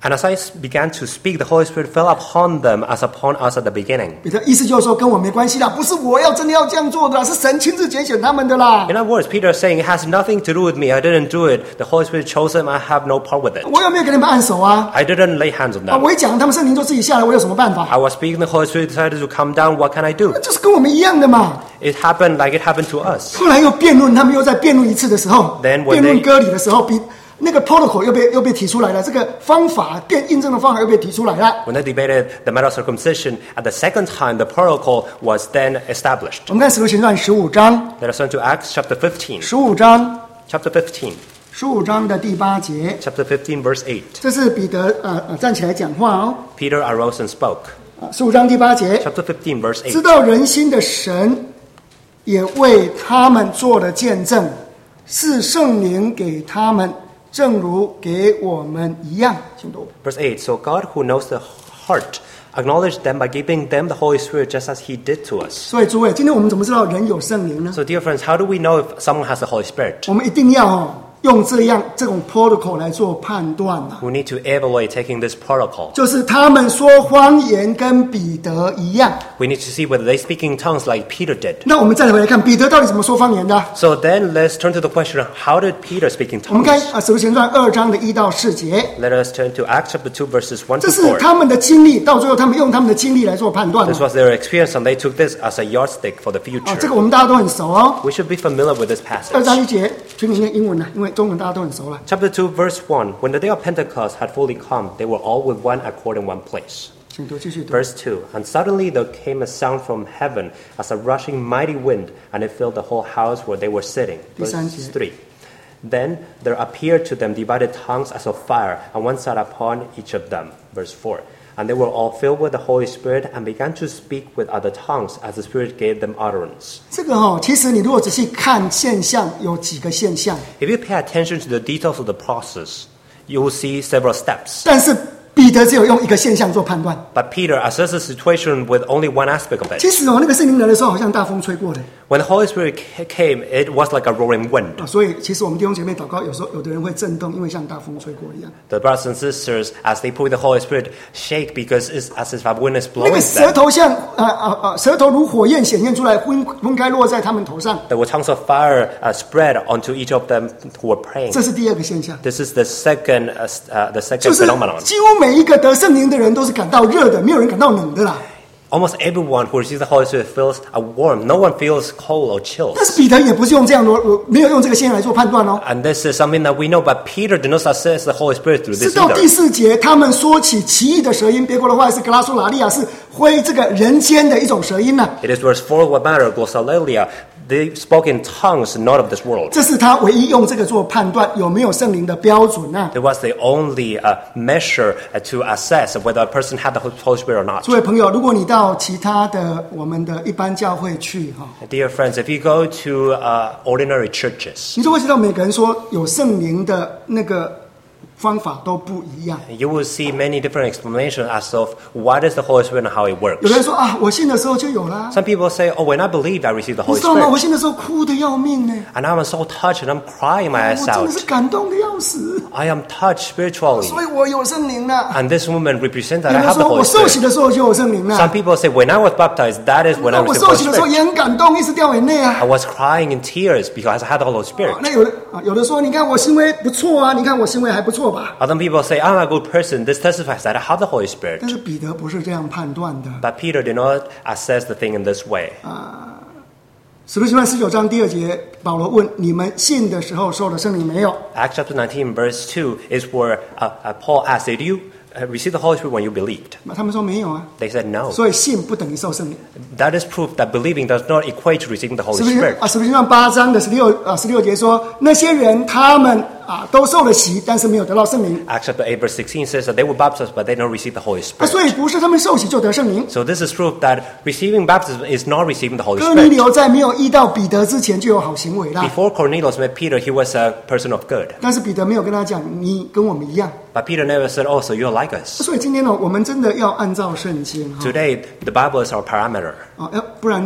And as I began to speak, the Holy Spirit fell upon them as upon us at the beginning. 彼得意思就是说，跟我没关系啦，不是我要真的要这样做的啦，是神亲自拣选他们的啦。 In other words, Peter is saying, it has nothing to do with me. I didn't do it. The Holy Spirit chose them. I have no part with it. 我有没有给你们按手啊？ I didn't lay hands on 啊， them. 我一讲，他们圣灵就自己下来，我有什么办法？ I was speaking, the Holy Spirit decided to come down. What can I do? 就是跟我们一样的嘛。 It happened like it happened to us. 后来又辩论，他们又在辩论一次的时候， Then when 辩论 they- 割礼的时候，比那个 protocol 又被又被提出来了，这个方法辩印证的方法又被提出来了。 When they debated the matter of circumcision, at the second time, the protocol was then established. 我们看《使徒行传》十五章， Let us turn to Acts chapter fifteen. 十五章， Chapter fifteen. 十五章的第八节， Chapter fifteen, verse eight. 这是彼得呃呃站起来讲话哦。 Peter arose and spoke. 啊，十五章第八节， Chapter fifteen, verse 知 eight. 道人心的神也为他们做了见证，是圣灵给他们，正如给我们一样。请读。 Verse eight. So God, who knows the heart, acknowledged them by giving them the Holy Spirit just as he did to us. 所以诸位，今天我们怎么知道人有圣灵呢？ So dear friends, how do we know if someone has the Holy Spirit? 我们一定要哦用这样这种 protocol 来做判断啊， We need to evaluate taking this protocol. 就是他们说方言跟彼得一样。 We need to see whether they speak in tongues like Peter did. 那我们再回来看彼得到底怎么说方言的？ So then let's turn to the question, how did Peter speak in 我们看 tongues? 啊，《使徒行传》二章的一到四节， Let us turn to Acts chapter two, verses one 这 to 是 four. 他们的经历，到最后他们用他们的经历来做判断的 This was their experience, and they took this as a yardstick for the 啊，这 future. 个我们大家都很熟哦。 We should be familiar with this 二章 passage. 一节，请你念英文呢，因为中文大家都很熟了。 Chapter two, verse one. When the day of Pentecost had fully come, they were all with one accord in one place. 请读，继续读。 Verse two. And suddenly there came a sound from heaven as a rushing mighty wind, and it filled the whole house where they were sitting. 第三 Verse 节。 three. Then there appeared to them divided tongues as of fire, and one sat upon each of them. Verse four. And they were all filled with the Holy Spirit and began to speak with other tongues as the Spirit gave them utterance. 这个哈、哦，其实你如果仔细看现象，有几个现象， If you pay attention to the details of the process, you will see several steps. 但是彼得只有用一个现象做判断。 But Peter assessed the situation with only one aspect of it. 其实哦，那个圣灵来的时候，好像大风吹过的 When the Holy Spirit ca- came, it was like a roaring wind. 啊，所以其实我们弟兄姐妹祷告，有时候有的人会震动，因为像大风吹过一样。 The brothers and sisters, as they pray the Holy Spirit, shake because it's as if a wind is 那 blowing 个舌 them. 头像啊啊啊，舌头如火焰显现出来，分分开落在他们头上， There were tongues of fire uh, spread onto each of them who were praying. 这是第二个现象。 This is the second, uh, s- uh, the 就 second 是 phenomenon. 几乎每一个得圣灵的人都是感到热的，没有人感到冷的啦。 Almost everyone who receives the Holy Spirit feels a warm. No one feels cold or 但 chills. 是彼得也不是用这样的，没有用这个现象来做判断哦。 And this is something that we know, but Peter did not assess the Holy Spirit through 是 this 到第 either. 四节，他们说起奇异的舌音，别国的话是格拉苏拉利亚，是挥这个人间的一种舌音呐、 It is verse four, what matter, glossolalia. They spoke in tongues not of this world. 这是他唯一用这个做判断有没有圣灵的标准呐、 It was the only uh, measure uh, to assess whether a person had the Holy Spirit or not. 诸位朋友，如果你到其他的我们的一般教会去哈， Dear friends, if you go to uh, ordinary churches, 你就会知道每个人说有圣灵的那个方法都不一样。 you will see many different explanations as of what is the Holy Spirit and how it 有 works. 的人说啊，我信的时候就有啦， Some people say, oh, when I believed, I received the 你 Holy 知道吗？我 Spirit. 信的时候哭得要命呢， And I'm so touched and I'm crying my 我 eyes 真 out. 的是感动的要死， I am touched spiritually. 所以我有圣灵了。 And this woman represents 有 that I 人 have the 说我 Holy 受洗 Spirit. 的时候就有圣灵 Some 了， people say, when I was baptized, that is when I 我 received the 受 Holy 洗的时候 Spirit. 也很感动，一直掉眼泪啊 I。was crying in tears because I had the Holy 啊 Spirit. 那有的啊，有的说，你看我行为不错啊，你看我行为还不错吧？ Other people say, I'm a good person. This testifies that I have the Holy 但 Spirit. 是彼得不是这样判断的。 But Peter did not assess the thing in this way. 使徒行传十九章第二节，保罗问你们信的时候受了圣灵没有？ Acts chapter nineteen, verse two is where uh, uh, Paul asked, did you uh, receive the Holy Spirit when you believed? 那他们说没有啊， They said no. 所以信不等于受圣灵。 That is proof that believing does not equate to receiving the 使 Holy 徒行 Spirit. 啊，使徒行传八章的十六啊十六节说，那些人他们啊都受了洗，但是没有得到圣灵。 Acts chapter eight, verse sixteen says that they were baptized, but they don't receive the Holy 啊，所 Spirit. 以不是他们受洗就得圣灵。 So this is proof that receiving baptism is not receiving the Holy 哥尼 Spirit. 流在没有遇到彼得之前就有好行为啦， Before Cornelius met Peter, he was a person of good. 但是彼得没有跟他讲，你跟我们一样。 But Peter never said, oh, so you're like us. 所以今天呢，我们真的要按照圣经哈 Today, the Bible is our parameter. 啊，要不然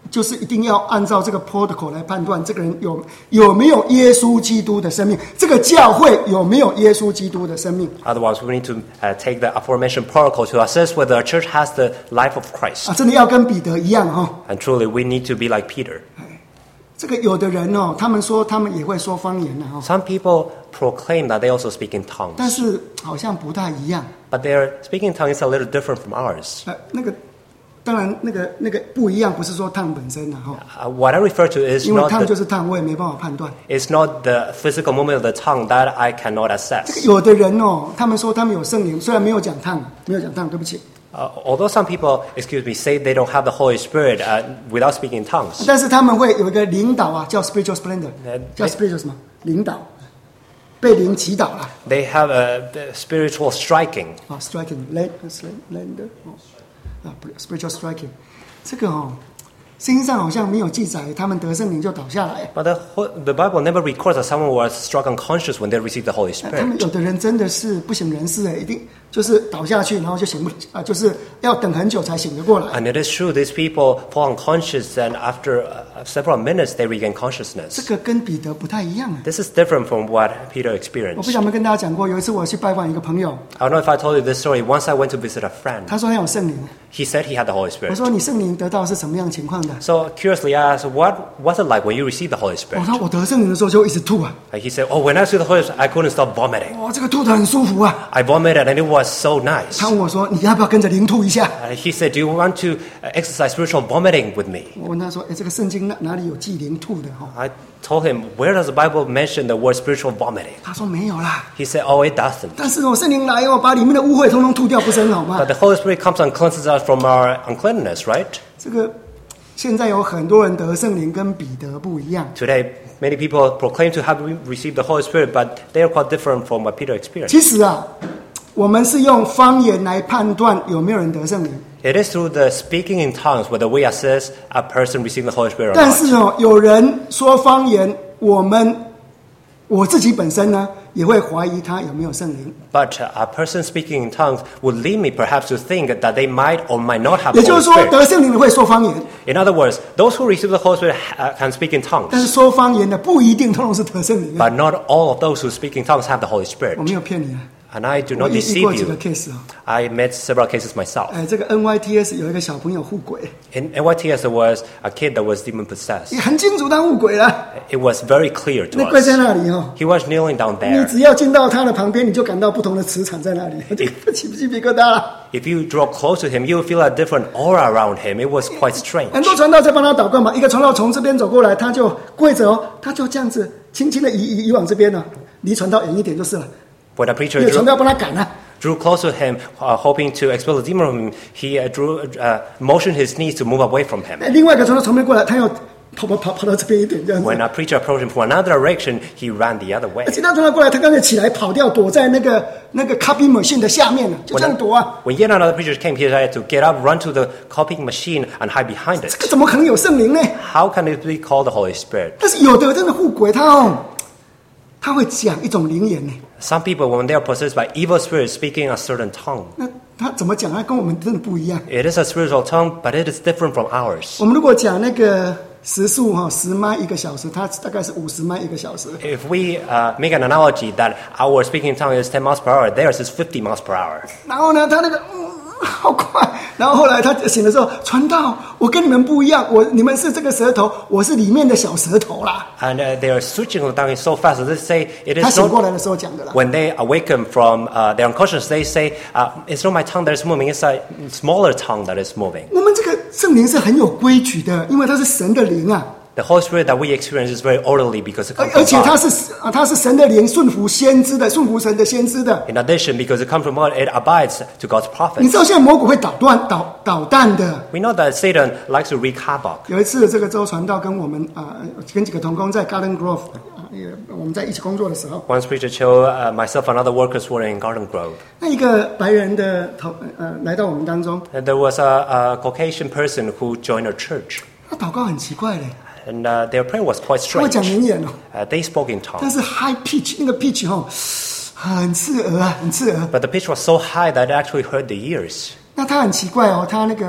就是一定要按照这个 protocol 来判断这个人有有没有耶稣基督的生命，这个教会有没有耶稣基督的生命。 Otherwise, we need to uh, take the aforementioned protocol to assess whether our church has the life of Christ. 啊，真的要跟彼得一样哈、哦。 And truly, we need to be like Peter. 这个有的人哦，他们说他们也会说方言的哈、哦， Some people proclaim that they also speak in 但 tongues, 是好像不太一样。 but their speaking in tongues is a little different from ours. 呃，那个当然那个那个不一样，不是说tongue本身的哈、哦， Uh, what I refer to is 因为 not tongue 就 the, 是tongue，我也没办法判断。 it's not the physical movement of the tongue that I cannot 这个 assess. 有的人哦，他们说他们有圣灵，虽然没有讲tongue，没有讲tongue，对不起， Uh, although some people, excuse me, say they don't have the Holy Spirit uh, without speaking in tongues, 但是他们会有一个领导啊，叫 spiritual splendor， 呃叫 spiritual 什么领导，被灵祈祷啦， they have a the spiritual striking. 啊 ，striking land land 哦，啊不 spiritual striking， 这个哦，圣经上好像没有记载他们得圣灵就倒下来。 But the, whole- the Bible never records that someone was struck unconscious when they received the Holy 他们 Spirit. 有的人真的是不省人事哎，一定就是倒下去，然后就醒不啊，就是要等很久才醒得过来。 And it is true, these people fall unconscious, and after uh, several minutes, they regain 这 consciousness. 个跟彼得不太一样啊。 This is different from what Peter 我 experienced. 不晓得有没有跟大家讲过，有一次我去拜访一个朋友， I don't know if I told you this story. Once I went to visit a friend. 他说他有圣灵， He said he had the Holy 我 Spirit. 说你圣灵得到是什么样的情况的？ So curiously, I asked, what was it like when you received the Holy 我 Spirit? 说我得圣灵的时候就一直吐啊， And he said, oh, when I received the Holy Spirit, I couldn't stop vomiting. 哇，这个吐得很舒服啊。 I vomited, and it was so nice. 他问我说你要不要跟着灵吐一下？ Uh, he said, do you want to uh, exercise spiritual vomiting with me? 我问他说，哎，这个圣经哪哪里有记灵吐的哈？ I told him, where does the Bible mention the word spiritual vomiting? 他说没有啦， He said, oh, it doesn't. 但是我圣灵来哦，把里面的污秽通通吐掉，不是很好吗 But？the Holy Spirit comes and cleanses us from our uncleanness, right? 这个现在有很多人得圣灵跟彼得不一样。 Today, many people proclaim to have re- received the Holy Spirit, but they are quite different from what Peter experienced. 其实啊，我们是用方言来判断有没有人得圣灵， It is through the speaking in tongues whether we assess a person receiving the Holy Spirit or 但 not. 是哦，有人说方言，我们我自己本身呢也会怀疑他有没有圣灵。 But uh, a person speaking in tongues would lead me perhaps to think that they might or might not have 也 the 就 Holy 是说， Spirit. 得圣灵的会说方言， In other words, those who receive the Holy Spirit uh, can speak in 但是 tongues, 说方言的不一定通通是得圣灵啊。 but not all of those who speak in tongues have the Holy 我 Spirit. 没有骗你啊， And I do 我 not 遇遇 deceive 过几个 you. case 啊。 I met several cases myself. 哎，这个 N Y T S 有一个小朋友护鬼， In N Y T S, there was a kid that was demon possessed. 也很清楚他护鬼了。 It was very clear to 那跪在 us. 那里哦， He was kneeling down 你 there. 只要进到他的旁边，你就感到不同的磁场在那里，起不起鸡皮疙瘩了？ If you draw close to him, you will feel a different aura around him. It was quite strange. 很多传道在帮他祷告嘛，一个传道从这边走过来，他就跪着哦，他就这样子轻轻的移移移往这边呢、离传道远一点就是了。 When a preacher 有传 drew, 道帮他赶啊， drew close to him, uh, hoping to expel the demon from him, he uh, drew, uh, motioned his knees to move away from him. 哎另外一个传道从那边过来，他又跑跑跑跑到这边一点这样子。 When a preacher approached him from another direction, he ran the other way. 其他传道过来，他刚才起来跑掉，躲在那个那个 copy machine 的下面了，就 When, 这样躲啊。 when yet another preacher came, he had to get up, run to the copying machine, and hide behind 这 it. 个怎么可能有圣灵呢？ How can it be called the Holy Spirit? 但是有的真的护鬼，他哦，他会讲一种灵言呢。 Some people, when they are possessed by evil spirits, speaking a certain tongue. 那他怎么讲？他跟我们真的不一样。 It is a spiritual tongue, but it is different from ours. 我们如果讲那个时速哈，十迈一个小时，它大概是五十迈一个小时。 If we uh, make an analogy that our speaking tongue is ten miles per hour, theirs is fifty miles per hour. 然后呢，他那个嗯，好快。然后后来他醒的时候，传道，我跟你们不一样，我你们是这个舌头，我是里面的小舌头啦。 And uh, they are switching the tongue so fast that they say it 他 is 醒过 not. 来的时候讲的啦。 When they awaken from uh, their unconscious, they say, uh, it's not my tongue that is moving, it's a smaller tongue that is moving. 我们这个圣灵是很有规矩的，因为它是神的灵啊， The Holy Spirit that we experience is very orderly because it 而 comes 而 from 且它 God. 是啊，它是神的灵，顺服先知的，顺服神的先知的。 In addition, because it comes from God, it abides to God's 你 prophets. 知道现在魔鬼会捣乱、捣捣蛋的。 We know that Satan likes to wreak havoc. 有一次，这个周传道跟我们啊、跟几个同工在 Garden Grove 啊、也我们在一起工作的时候， Once Preacher Cho, uh, myself, and other workers were in Garden Grove. 那一个白人的同呃来到我们当中， And there was a, a Caucasian person who joined our church. 他祷告很奇怪嘞， And uh, their prayer was quite 他会 strange. 讲灵言哦， Uh, they spoke in 但 tongues. 是 high pitch 那个 pitch 哦，很刺耳啊，很刺耳。 But the pitch was so high that it actually hurt the ears. 那他很奇怪哦，他那个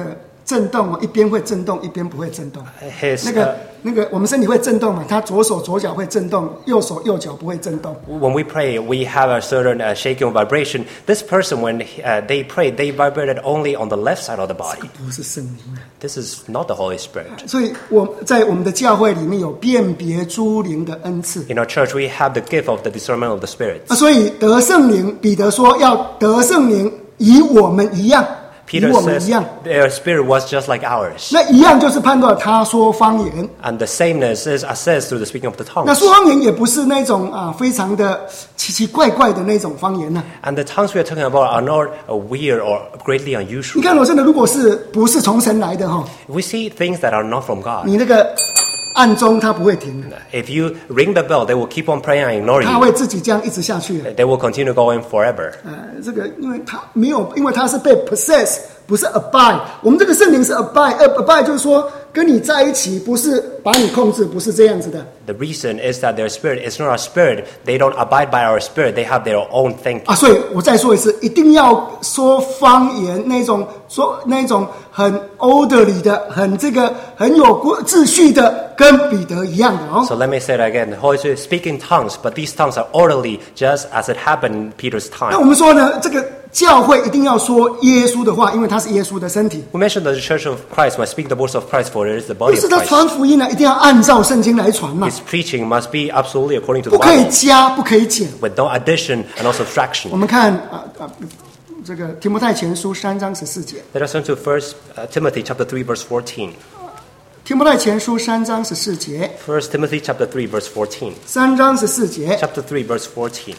震动哦，一边会震动，一边不会震动。 His, 那个 uh, 那个，我们身体会震动嘛？他左手左脚会震动，右手右脚不会震动。 when we pray, we have a certain uh, shaking vibration. This person, when uh, they pray, they vibrated only on the left side of the 这 body. 个不是圣灵啊！ This is not the Holy Spirit. 所以我在我们的教会里面有辨别诸灵的恩赐 In our church, we have the gift of the discernment of the 啊， spirits. 所以得圣灵，彼得说要得圣灵，与我们一样，与 Peter 我们 says 一样。 their spirit was just like ours. 那一样就是判断他说方言。 And the sameness is assessed through the speaking of the 那 tongues. 说方言也不是那种啊非常的奇奇怪怪的那种方言呐、 And the tongues we are talking about are not uh, weird or greatly 你 unusual. 看，我真的如果是不是从神来的哈， If we see things that are not from God, 你那个暗中它不会停的， if you ring the bell, they will keep on praying and ignore 它 you. 会自己这样一直下去的。 They will continue going forever. 呃，这个因为它没有，因为它是被 possess， 不是 abide。我们这个圣灵是 abide，abide 就是说跟你在一起，不是把你控制，不是这样子的 The reason is that their spirit is not our spirit. They don't abide by our spirit. They have their own thinking. 啊。所以我再说一次，一定要说方言，那种说那种很 orderly 的，很这个很有秩序的，跟彼得一样的哦。 So let me say it again. The Holy Spirit speak in tongues, but these tongues are orderly, just as it happened in Peter's 那 time. 我们说呢，这个教会一定要说耶稣的话，因为他是耶稣的身体。 We mentioned that the Church of Christ must speak the words of Christ, for it is the 就 body 是 of 他 Christ. 传福音呢，一定要按照圣经来传嘛， His preaching must be absolutely according to 不 the 可以 Bible, 加，不可以减。 with no addition and no 我 subtraction. 们看啊啊，这个提摩太前书三章十四节， Let us turn to First Timothy chapter three, verse fourteen. 提摩太前书三章十四节， First Timothy chapter three, verse fourteen. 三章十四节， Chapter three, verse fourteen.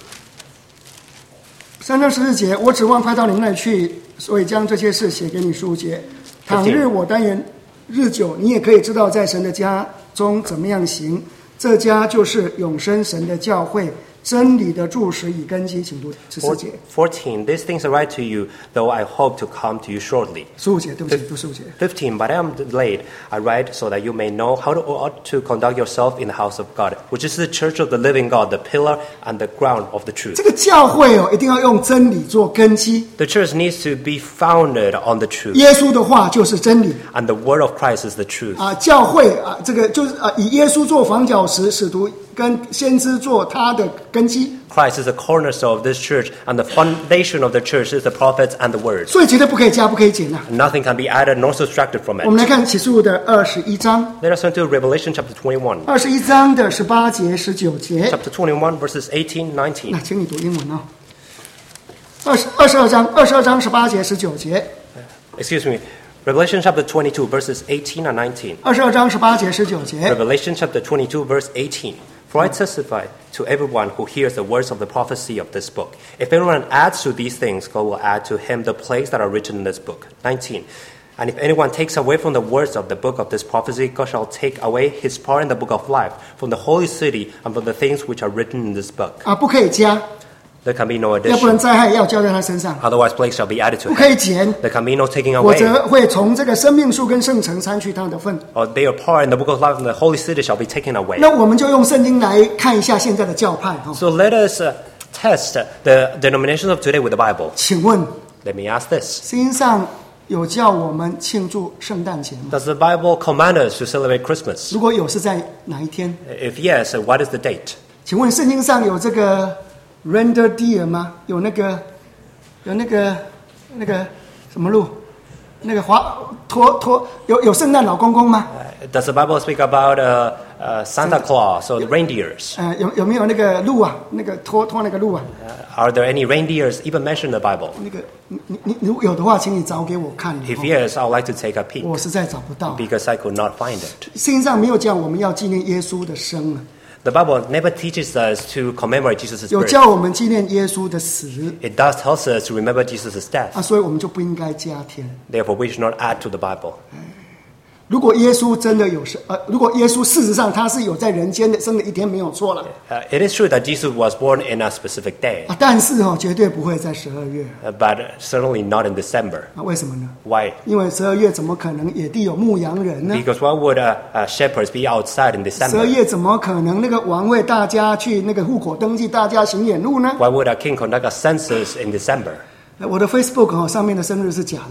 三章十四节，我指望快到你那里去，所以将这些事写给你书节。倘日我单言日久，你也可以知道在神的家中怎么样行。这家就是永生神的教会，真理的柱石与根基。请读十四节、 fourteen. These things I write to you, though I hope to come to you shortly. 十五节，对不起，读十五节。 fifteen. But I am delayed. I write so that you may know how to ought to conduct yourself in the house of God, which is the church of the living God, the pillar and the ground of the truth. 这个教会哦，一定要用真理做根基。 The church needs to be founded on the truth, 耶稣的话就是真理 and the word of Christ is the truth. 啊。教会啊，这个就是啊，以耶稣做房角石，使徒跟先知做他的根基。 Christ is the cornerstone of this church, and the foundation of the church is the prophets and the word. 所以绝对不可以加，不可以减呐、 Nothing can be added nor subtracted from 我们 it. 来看启示录的二十一章， Let us turn to Revelation chapter twenty-one. 二十一章的十八节、十九节。 Chapter twenty-one, verses eighteen, nineteen. 那请你读英文哦。二十二十二章，二十二章十八节、十九节。 Excuse me. Revelation chapter twenty-two, verses eighteen and nineteen. 二十二章十八节、十九节。 Revelation chapter twenty-two, verse eighteen. For I testify to everyone who hears the words of the prophecy of this book. If anyone adds to these things, God will add to him the plagues that are written in this book. nineteen. And if anyone takes away from the words of the book of this prophecy, God shall take away his part in the book of life, from the holy city, and from the things which are written in this book. 啊，不可以加， There can be no 要不然 addition. 灾害要交在他身上， Otherwise, plagues shall be added to 不可 him. 以减， There can be no taking 否 away. 则会从这个生命树跟圣城参去他的份。 Or their part in the book of life and the holy city shall be taken away. 那我们就用圣经来看一下现在的教派哈。 So let us uh, test the denominations of today with the Bible. 请问 Let me ask this. 圣经上有叫我们庆祝圣诞节吗？ Does the Bible command us to celebrate Christmas? 如果有，是在哪一天？ If yes, uh, what is the date? 请问圣经上有这个 render deer 吗？有那个有那个那个什么路？那个滑拖拖有有圣诞老公公吗？ Uh, does the Bible speak about uh, uh, Santa Claus or the reindeers? 呃，有有没有那个路啊？那个拖拖那个路啊？ Uh, are there any reindeers even mentioned in the Bible? 那个你你你如果有的话，请你找给我看。 If yes, I would like to take a peek 我实在找不到。 because I could not find it. 圣经上没有讲我们要纪念耶稣的生啊， The Bible never teaches us to commemorate Jesus' 有 birth. 叫我们纪念耶稣的死 It does tell us to remember Jesus' death. 啊，所以我们就不应该加添。 Therefore, we should not add to the Bible. 如果耶稣真的有生，呃，如果耶稣事实上他是有在人间的生的一天，没有错了 Uh, it is true that Jesus was born in a specific day, 啊，但是哦，绝对不会在十二月 uh, but certainly not in December. 啊，为什么呢？ Why? 因为十二月怎么可能野地有牧羊人呢？ Because why would uh, uh, shepherds be outside in 十二 December? 月怎么可能那个王为大家去那个户口登记，大家行远路呢？ Why would a king conduct a census in December? 呃我的 Facebook 哦上面的生日是假的，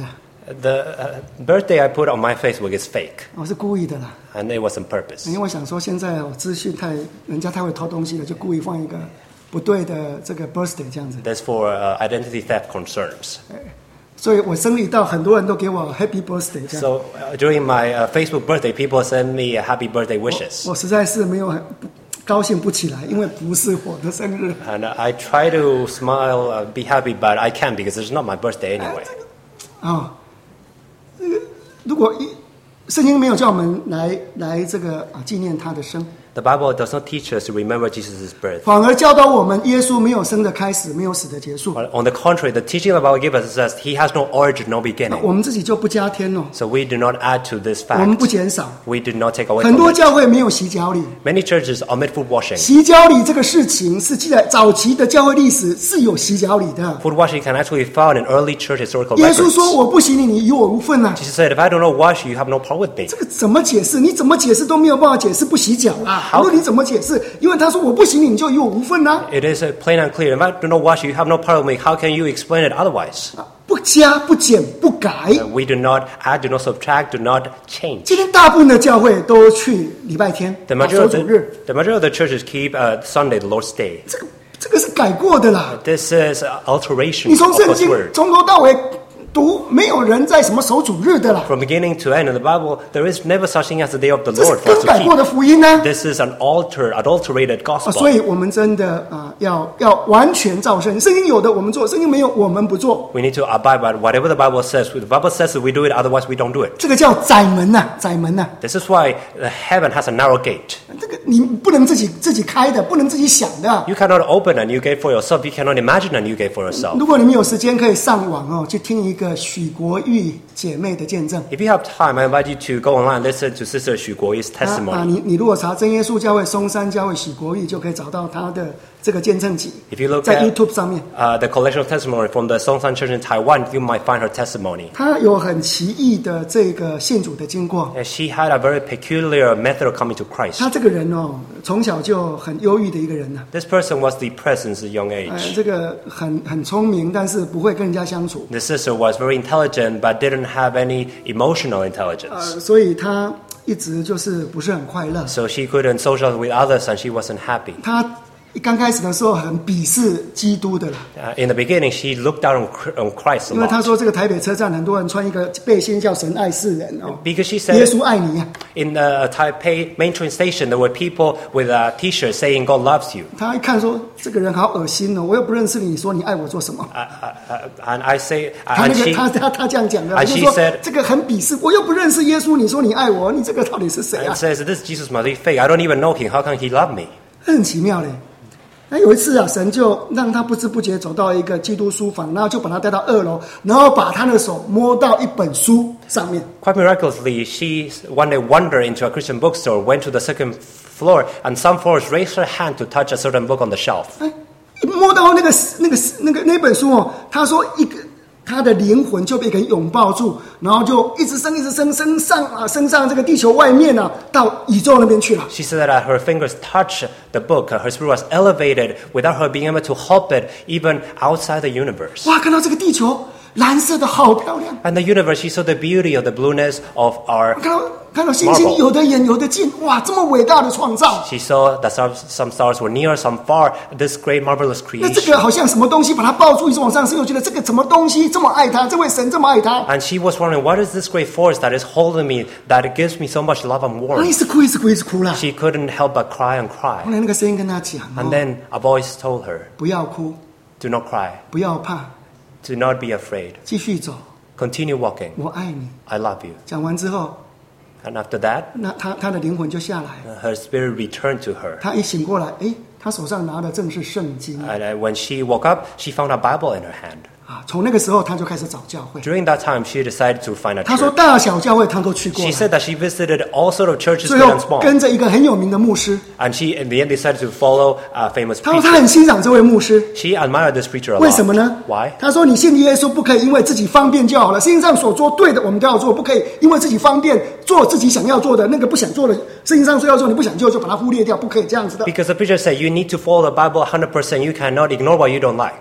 The uh, birthday I put on my Facebook is fake, 我是故意的啦。 and it wasn't purpose. 因为我想说，现在哦，资讯太，人家太会偷东西了，就故意放一个不对的这个 birthday 这样子。 That's for uh, identity theft concerns. 所以我生日一到，很多人都给我 Happy Birthday 这样。 So uh, during my uh, Facebook birthday, people send me happy birthday wishes. 我实在是没有很高兴不起来，因为不是我的生日。 And I try to smile, uh, be happy, but I can't because it's not my birthday anyway. 啊，这个如果一圣经没有叫我们来来这个啊纪念他的生， The Bible does not teach us to remember Jesus' birth. 反而教导我们耶稣没有生的开始，没有死的结束。 On the contrary, the teaching of the Bible gives us is that he has no origin, no 那 beginning. 我们自己就不加添哦， So we do not add to this 我们 fact. 不减少。 We do not take away 很 from 多 it. 教会没有洗脚礼， Many churches omit food washing. 洗脚礼这个事情是记在早期的教会历史是有洗脚礼的。 Food washing can actually be found in early church historical 耶稣 records. 说：“我不洗你，你与我无份啊。 Jesus said, if I do not wash you, you have no part with me. ” 这个怎么解释？你怎么解释都没有办法解释不洗脚啦。 好那你怎么解释？因为他说：“我不洗你，你就与我无份啊。 It is uh, plain and clear. If I do not wash you, you have no part with me. How can you explain it otherwise? ” 不加不减不改。 Uh, we do not add, do not subtract, do not change. 今天大部分的教会都去礼拜天、 The 啊 majority, 守 of 主日， the, the majority of the churches keep uh, Sunday, the Lord's Day. 这个这个是改过的啦。 This is uh, alteration 你从 of 圣 God's 经 word. 从头到尾读，没有人在什么守主日的啦。 From beginning to end in the Bible, there is never such thing as the day of the 这是 Lord for us 更 to 改过的 keep. 福音呢、 This is an altered, adulterated 啊， gospel. 所以我们真的啊、要要完全照圣经。圣经有的我们做，圣经没有我们不做。 We need to abide by whatever the Bible says. If the Bible says it, we do it. Otherwise, we don't do it. 这个叫窄门呐、窄门呐、 This is why the heaven has a narrow gate. 这个你不能自己自己开的，不能自己想的。 You cannot open a new gate for yourself. You cannot imagine a new gate for yourself. 如果你们有时间，可以上网哦，去听一个许国玉姐妹的见证。 If you have time, I invite you to go online and listen to Sister Xu Guoyi's 啊啊， testimony. 你你如果查真耶稣教会松山教会许国玉，就可以找到他的这个见证集 If you look 在 at YouTube 上面。 uh, the collection of testimony from the Songsan Church in Taiwan, you might find her testimony. 他有很奇异的这个信主的经过。 And she had a very peculiar method of coming to Christ. 他这个人哦，从小就很忧郁的一个人呐、 This person was depressed since a young 呃， age. 这个很很聪明，但是不会跟人家相处。 The sister was very intelligent but didn't have any emotional 呃， intelligence. 所以他一直就是不是很快乐。 So she couldn't socialize with others and she wasn't happy. 他刚开始的时候很鄙视基督的啦， Uh, in the beginning, she looked down on, Chr- on Christ a 因为他 lot. 说这个台北车站很多人穿一个背心叫神爱世人哦， Because she 耶 said 稣爱你啊。 in the Taipei main train station, there were people with a t-shirt saying God loves you. 他一看说这个人好恶心哦，我又不认识你，你说你爱我做什么？ Uh, uh, uh, and I say, 他 and 那个 she, 他他他这样讲的， and 就 she 说 said- 这个很鄙视，我又不认识耶稣，你说你爱我，你这个到底是谁 and 啊？ says, this Jesus must be fake. I don't even know him. How can he love me? 很奇妙嘞。那有一次啊，神就让他不知不觉走到一个基督书房，然后就把他带到二楼，然后把他的手摸到一本书上面。 Quite miraculously, she one day wandered into a Christian bookstore, went to the second floor, and some floors raised her hand to touch a certain book on the shelf. 哎，一摸到那个那个那个那本书哦，他说一个他的灵魂就被人拥抱住，然后就一直升一直升升上啊，升上这个地球外面啊，到宇宙那边去了。 She said that her fingers touched the book. Her spirit was elevated without her being able to help it, even outside the universe. 哇，看到这个地球蓝色的好漂亮， And the universe, she saw the beauty of the blueness of our. 看到看到星星 Marvel 有的远有的近，哇，这么伟大的创造。 She saw that some, some stars were near, some far. This great marvelous 那这 creation. 个好像什么东西把它抱住，一直往上升，又觉得这个什么东西这么爱他，这位神这么爱他， And she was wondering, what is this great force that is holding me, that it gives me so much love and 啊，一 warmth? 直哭一直哭一直哭啦。 She couldn't help but cry and 后 cry. 来那个声音跟他讲 And 哦， then a voice told her, 不要哭， do not cry, 不要怕， do not be afraid, 继续走， continue walking, 我爱你。 I love you. 讲完之后， And after that, 那他他的灵魂就下来了。 her spirit returned to her. 他一醒过来，诶，他手上拿的正是圣经 And uh, when she woke up, she found a Bible in her hand. 啊。从那个时候，他就开始找教会。 During that time, she decided to find a 他说 church. 大小教会他都去过 She 了， said that she visited all sort of churches, 最 big 后 and small. 跟着一个很有名的牧师。 And she, in the end, decided to follow a famous 他说他 preacher. 很欣赏这位牧师， She admired this preacher a 为什么 lot. 呢 Why? 他说你信耶稣不可以因为自己方便就好了，圣经上所做对的我们都要做，不可以因为自己方便做自己想要做的，那个不想做的，圣经上说要做你不想做就把它忽略掉，不可以这样子的。 Because the preacher said you need to follow the Bible one hundred percent. You cannot ignore what you don't like.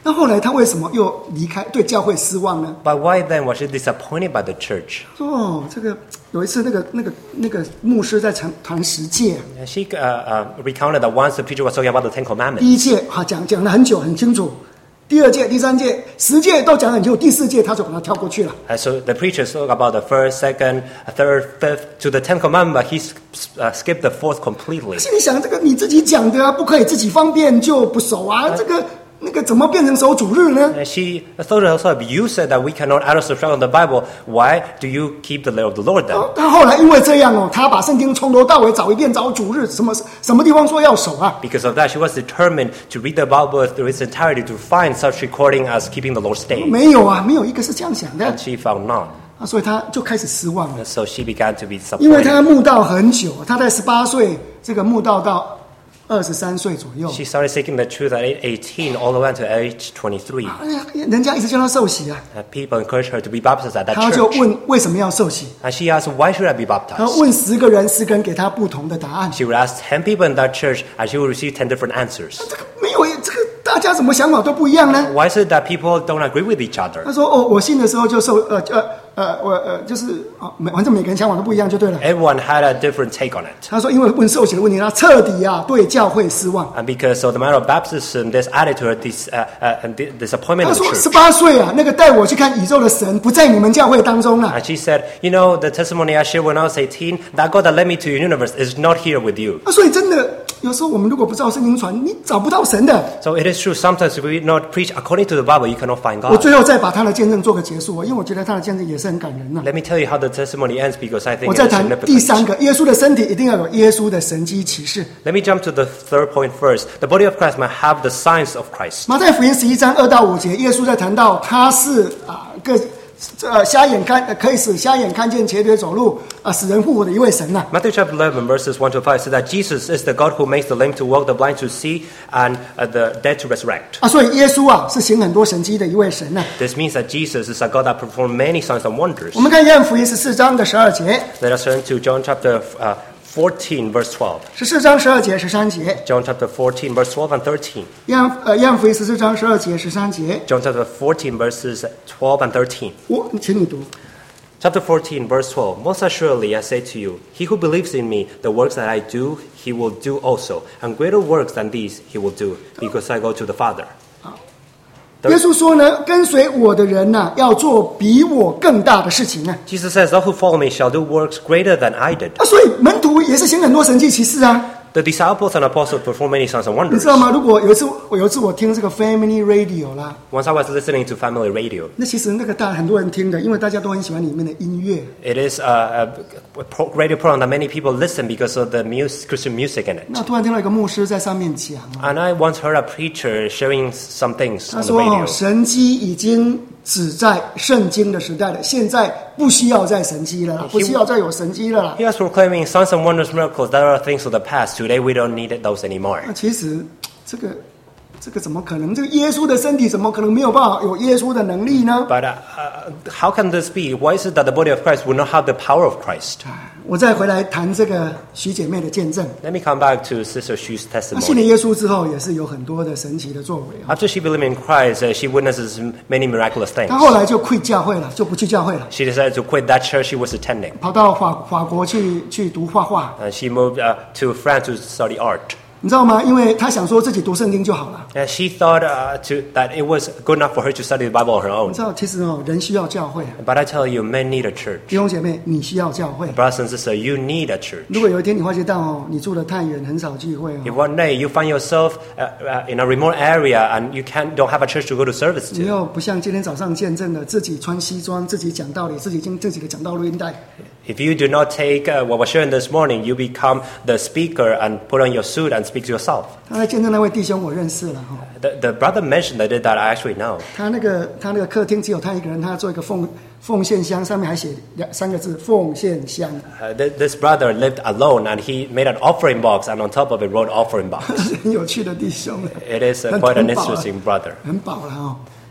那后来他为什么又离开，对教会失望呢？ But why then was she disappointed by the church? 哦，这个有一次那个那个那个牧师在谈谈十诫， And she uh, uh, recounted that once the preacher was talking about the Ten 第 Commandments. 一届哈讲讲了很久很清楚，第二届、第三届、十届都讲得很清楚，第四届他就把它跳过去了。 And so the preacher spoke about the first, second, third, fifth to the Ten Commandments, but he uh, skipped the fourth completely. 心里想，这个你自己讲的啊，不可以自己方便就不守啊，这个那个怎么变成守主日呢？ And she thought to herself, you said that we cannot add or subtract on the Bible. Why do you keep the law of the Lord then? 哦他后来因为这样哦，他把圣经从头到尾找一遍，找主日什么什么地方说要守啊？ Because of that, she was determined to read the Bible through its entirety to find such recording as keeping the Lord's day. 没有啊，没有一个是这样想的 And she found none. 啊，所以他就开始失望了。 And so she began to be 因为他 disappointed. 慕道很久，他在十八岁这个慕道到二十三岁左右。 She started seeking the truth at eighteen, all the way to age twenty-three. 哎呀，人家一直叫他受洗啊， And people encouraged her to be baptized at that 他就 church. 问为什么要受洗？ And she asked, why should I be 他 baptized? 问十个人，十个人给他不同的答案。 She would ask ten people in that church, and she would receive ten different answers. 这个没有这个大家怎么想法都不一样呢？ Why is it that people don't agree with each other? 他说：“哦，我信的时候就受呃呃呃我呃就是啊，每反正每个人想法都不一样就对了。 Everyone had a different take on it. ” 他说：“因为问受洗的问题，他彻底啊对教会失望。 And because of the matter of baptism, this added to her this, uh, uh, and di- disappointment 他 in the 说：“十 church. 八岁啊，那个带我去看宇宙的神不在你们教会当中啊。 And she said, you know, the testimony I shared when I was eighteen, that God that led me to your universe is not here with you. ” 啊，所以真的有时候我们如果不照圣经传，你找不到神的。 So it is true, sometimes if we not preach according to the Bible, you cannot find 我 God. 最后再把他的见证做个结束啊，因为我觉得他的见证也是很感人呐、 Let me tell you how the testimony ends because I think 我 it 再 is 谈第三 significant. 个，耶稣的身体一定要有耶稣的神迹启示。 Let me jump to the third point first. The body of Christ must have the signs of Christ. 马太福音十一章二到五节，耶稣在谈到他是啊个呃瞎眼看、呃可以使瞎眼看见、瘸腿走路啊、使人复活的一位神呐、 Matthew chapter eleven, verses one to five says that Jesus is the God who makes the lame to walk, the blind to see, and uh, the dead to resurrect. 啊，所以耶稣啊是行很多神迹的一位神呐、 This means that Jesus is a God that performed many signs and wonders. 我们看约翰福音十四章的十二节， Let us turn to John chapter uh, fourteen, verse twelve. 十四章十二节、十三节， John chapter fourteen, verse twelve and thirteen. 约翰呃约翰福音十四章十二节、十三节， John chapter fourteen, verses twelve and thirteen. 我请你读。 Chapter fourteen, verse twelve. Most assuredly, I say to you, he who believes in me, the works that I do, he will do also. And greater works than these he will do, because I go to the Father. 耶稣说呢，跟随我的人呐、要做比我更大的事情啊。 Jesus says, those who follow me shall do works greater than I did. 啊，所以门徒也是行很多神迹奇事啊。 The disciples and apostles perform many signs and 你 wonders. 知道吗？如果有一次，我有一次我听这个 Family Radio 啦， Once I was listening to family radio. 那其实那个大很多人听的，因为大家都很喜欢里面的音乐。 It is a, a pro- radio program that many people listen because of the mus- Christian music in it. 那突然听到一个牧师在上面讲啊， And I once heard a preacher sharing some things 他 on the 说哦， radio. 神迹已经只在圣经的时代了，现在不需要再神迹了啦，不需要再有神迹了啦。 He was proclaiming signs and wonders, miracles that are things of the past. Today we don't need those anymore. 那其实这个这个怎么可能？这个耶稣的身体怎么可能没有办法有耶稣的能力呢？ But uh, uh, how can this be? Why is it that the body of Christ will not have the power of Christ? 我再回来谈这个徐姐妹的见证。 Let me come back to Sister Shu's 她信了 testimony. 耶稣之后，也是有很多的神奇的作为啊。 After she believed in Christ, uh, she witnesses many miraculous things. 她后来就 quit 教会了，就不去教会了， She decided to quit that church she was attending. 跑到法法国去去读画画。 And she moved uh, to France to study art. 你知道吗？因为她想说自己读圣经就好了。 And she thought uh, to, that it was good enough for her to study the Bible on her 你 own. 知道，其实哦，人需要教会。 But I tell you, men need a church. 弟兄姐妹，你需要教会。 Brothers and sisters, you need a church. 如果有一天你发觉到哦，你住得太远，很少聚会 If 哦， one day you find yourself uh, uh, in a remote area and you can't, don't have a church to go to service 你 to, 又不像今天早上见证的，自己穿西装，自己讲道理，自己经自己的讲道录音带。 if you do not take uh, what was shared this morning, you become the speaker and put on your suit and speak to yourself. 他在见证那位弟兄，我认识了哈。 The, the brother mentioned that did that I actually know. 他那个他那个客厅只有他一个人，他做一个奉奉献箱，上面还写两三个字“奉献箱 Uh, th- this brother lived alone and he made an offering box and on top of it wrote offering ” box. 很有趣的弟兄， It is uh, quite an interesting brother. 很饱了哈。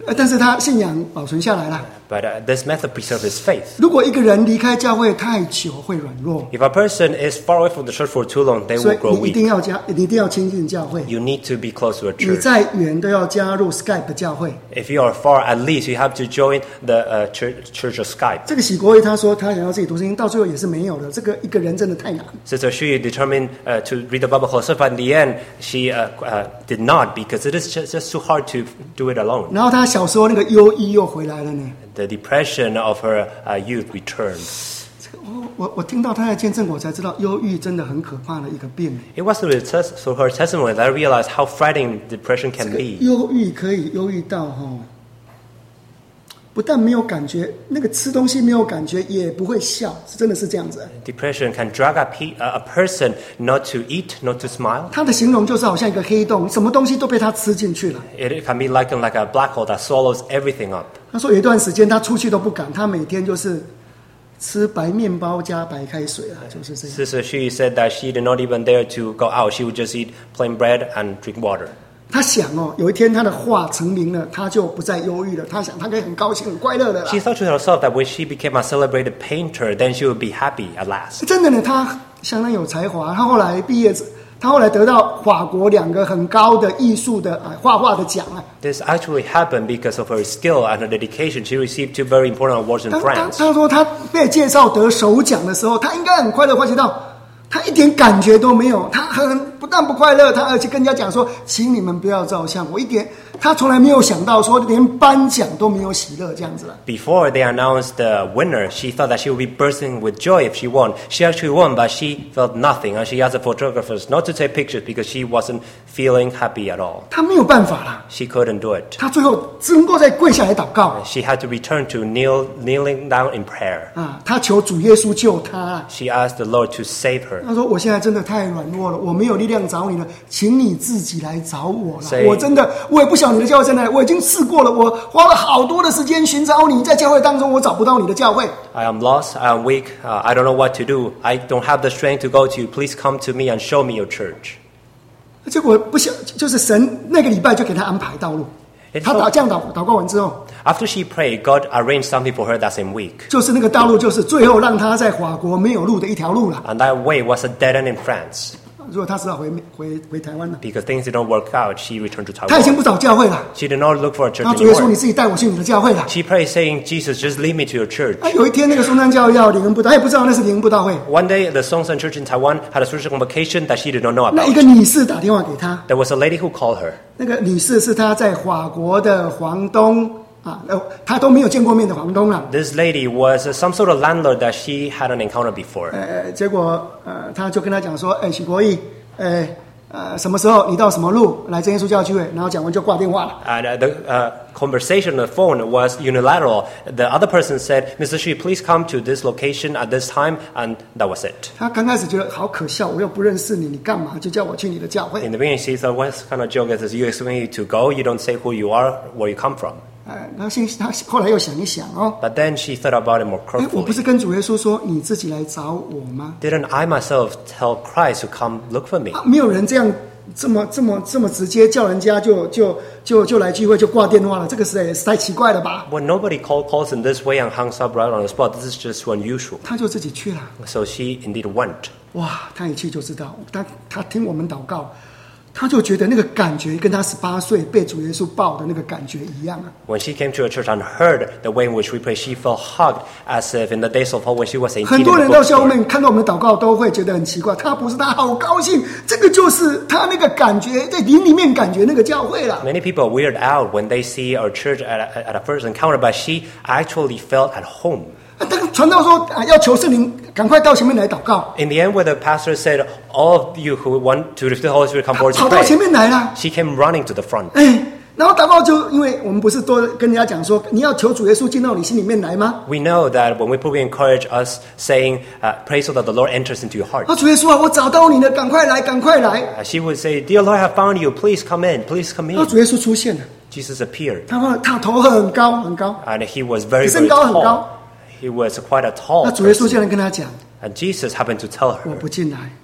呃但是他信仰保存下来了。 But uh, this method preserves his faith. 如果一个人离开教会太久，会软弱。 If a person is far away from the church for too long, they 所 will 以 grow 你一定 weak. 要加，你一定要亲近教会。 You need to be close to a 你 church. 再远都要加入 Skype 教会。 If you are far, at least you have to join the uh, church, church of Skype. 这个喜国义他说他想要自己读圣经，到最后也是没有的。这个一个人真的太难。 Sister Shui determined uh, to read the Bible herself, but in the end, she uh, uh, did not because it is just, just too hard to do it alone. 然后他小时候那个忧郁又回来了呢。 The depression of her uh, youth returned. 哦，我我听到他的见证，我才知道忧郁真的很可怕的一个病。 It was through, tes- through her testimony that I realized how frightening depression 这 can 个 be. 忧郁可以忧郁到哈、哦，不但没有感觉，那个吃东西没有感觉，也不会笑，是真的是这样子。 Depression can drag a, pe- a person not to eat, not to smile. 他的形容就是好像一个黑洞，什么东西都被他吃进去了。 It can be likened like a black hole that swallows everything up. 他说有一段时间他出去都不敢，他每天就是吃白面包加白开水啊，就是这样。 Sister Shui said that she did not even dare to go out. She would just eat plain bread and drink water. 他想哦，有一天他的画成名了，他就不再忧郁了。他想他可以很高兴、很快乐的啦 She。thought to herself that when she became a celebrated painter, then she would be happy at last. 真的呢，他相当有才华。他后来毕业，他后来得到法国两个很高的艺术的啊画画的奖啊。 This actually happened because of her skill and her dedication. She received two very important awards in 他他 France. 他说他被介绍得首奖的时候，他应该很快乐，发觉到他一点感觉都没有。他很不但不快乐，他而且跟人家讲说，请你们不要照相。我一点，他从来没有想到说连颁奖都没有喜乐这样子了。 Before they announced the winner, she thought that she would be bursting with joy if she won. She actually won, but she felt nothing. And she asked the photographers not to take pictures because she wasn't feeling happy at all. 他没有办法啦， She couldn't do it. 他最后只能够再跪下来祷告 She had to return to kneel, kneeling down in prayer. 啊，他求主耶稣救他啊。 She asked the Lord to save her. 他说：“我现在真的太软弱了，我没有力量找你了，请你自己来找我了。 Say- 我真的，我也不晓得你的教会在哪里，我已经试过了，我花了好多的时间寻找你，在教会当中我找不到你的教会。 I am lost. I am weak. Uh, I don't know what to do. I don't have the strength to go to you. Please come to me and show me your church. 结果不想，就是神那个礼拜就给他安排道路。 It's 他 so- 祷这样祷祷告完之后， After she prayed, God arranged something for her that same week. 就是那个道路，就是最后让他在法国没有路的一条路了。 And that way was a dead end in France. 如果他是要回回回台湾了， Because things did not work out, she returned to 他已经不 Taiwan. 找教会了。 She did not look for a church 然后主耶稣，你 anymore. 自己带我去你的教会了。 She prayed saying, Jesus, just lead me to your church. 啊，有一天那个松山教会要灵恩布道，他也不知道那是灵恩布道会。 One day, the Songsan Church in Taiwan had a spiritual convocation that she did not know 那 about. 一个女士打电话给他， There was a lady who called her. 那个女士是她在法国的房东啊，呃，她都没有见过面的房东了。 This lady was uh, some sort of landlord that she hadn't encountered before. 呃，结果呃，他就跟他讲说，哎，许国义，呃呃，什么时候你到什么路来真耶稣教聚会？然后讲完就挂电话了。 And uh, the uh, conversation on the phone was unilateral. The other person said, Mister Shi, please come to this location at this time, and that was it. 他刚开始觉得好可笑，我又不认识你，你干嘛就叫我去你的教会？ In the beginning, she thought, what kind of joke is this? You expect me to go? You don't say who you are, where you come from. 呃，他心他后来又想一想哦， But then she thought about it more 哎，我不是 carefully. 跟主耶稣说你自己来找我吗？ Didn't I myself tell Christ to come look for me? 啊，没有人这样这么这么这么直接叫人家就就就就来聚会就挂电话了，这个实在也是太奇怪了吧？ When nobody call, calls in this way and hangs up right on the spot, this is just too unusual. 他就自己去了。 So she indeed went. 哇，他一去就知道，他他听我们祷告，他就觉得那个感觉跟他十八岁被主耶稣抱的那个感觉一样啊。 When she came to a church and heard the way in which we pray, she felt hugged as if in the days of old when she was 很 eighteen in 多 the 人到教会 bookstore. 面看到我们的祷告都会觉得很奇怪，他不是他好高兴，这个就是他那个感觉在灵里面感觉那个教会了。 Many people are weirded out when they see our church at a, at a first encounter, but she actually felt at home. 但传道说啊，要求圣灵赶快到前面来祷告， In the end, where the pastor said, all of you who want to receive the Holy Spirit come forward 跑 to 到前 pray, 面来了。 she came running to the front. 哎，然后祷告就因为我们不是多跟人家讲说，你要求主耶稣进到你心里面来吗？ We know that when we pray, we encourage us saying, uh, pray so that the Lord enters into your heart. 啊，主耶稣啊，我找到你了，赶快来，赶快来。 Uh, she would say, Dear Lord, I have found you. Please come in. Please come 然后 in. 主耶稣出现了， Jesus appeared. 他说他头很高很高， And he was very, very 身高很高。 tall. He was quite a tall 那主耶稣 person. 竟然跟他讲， And Jesus happened to tell 我 her, 不进来，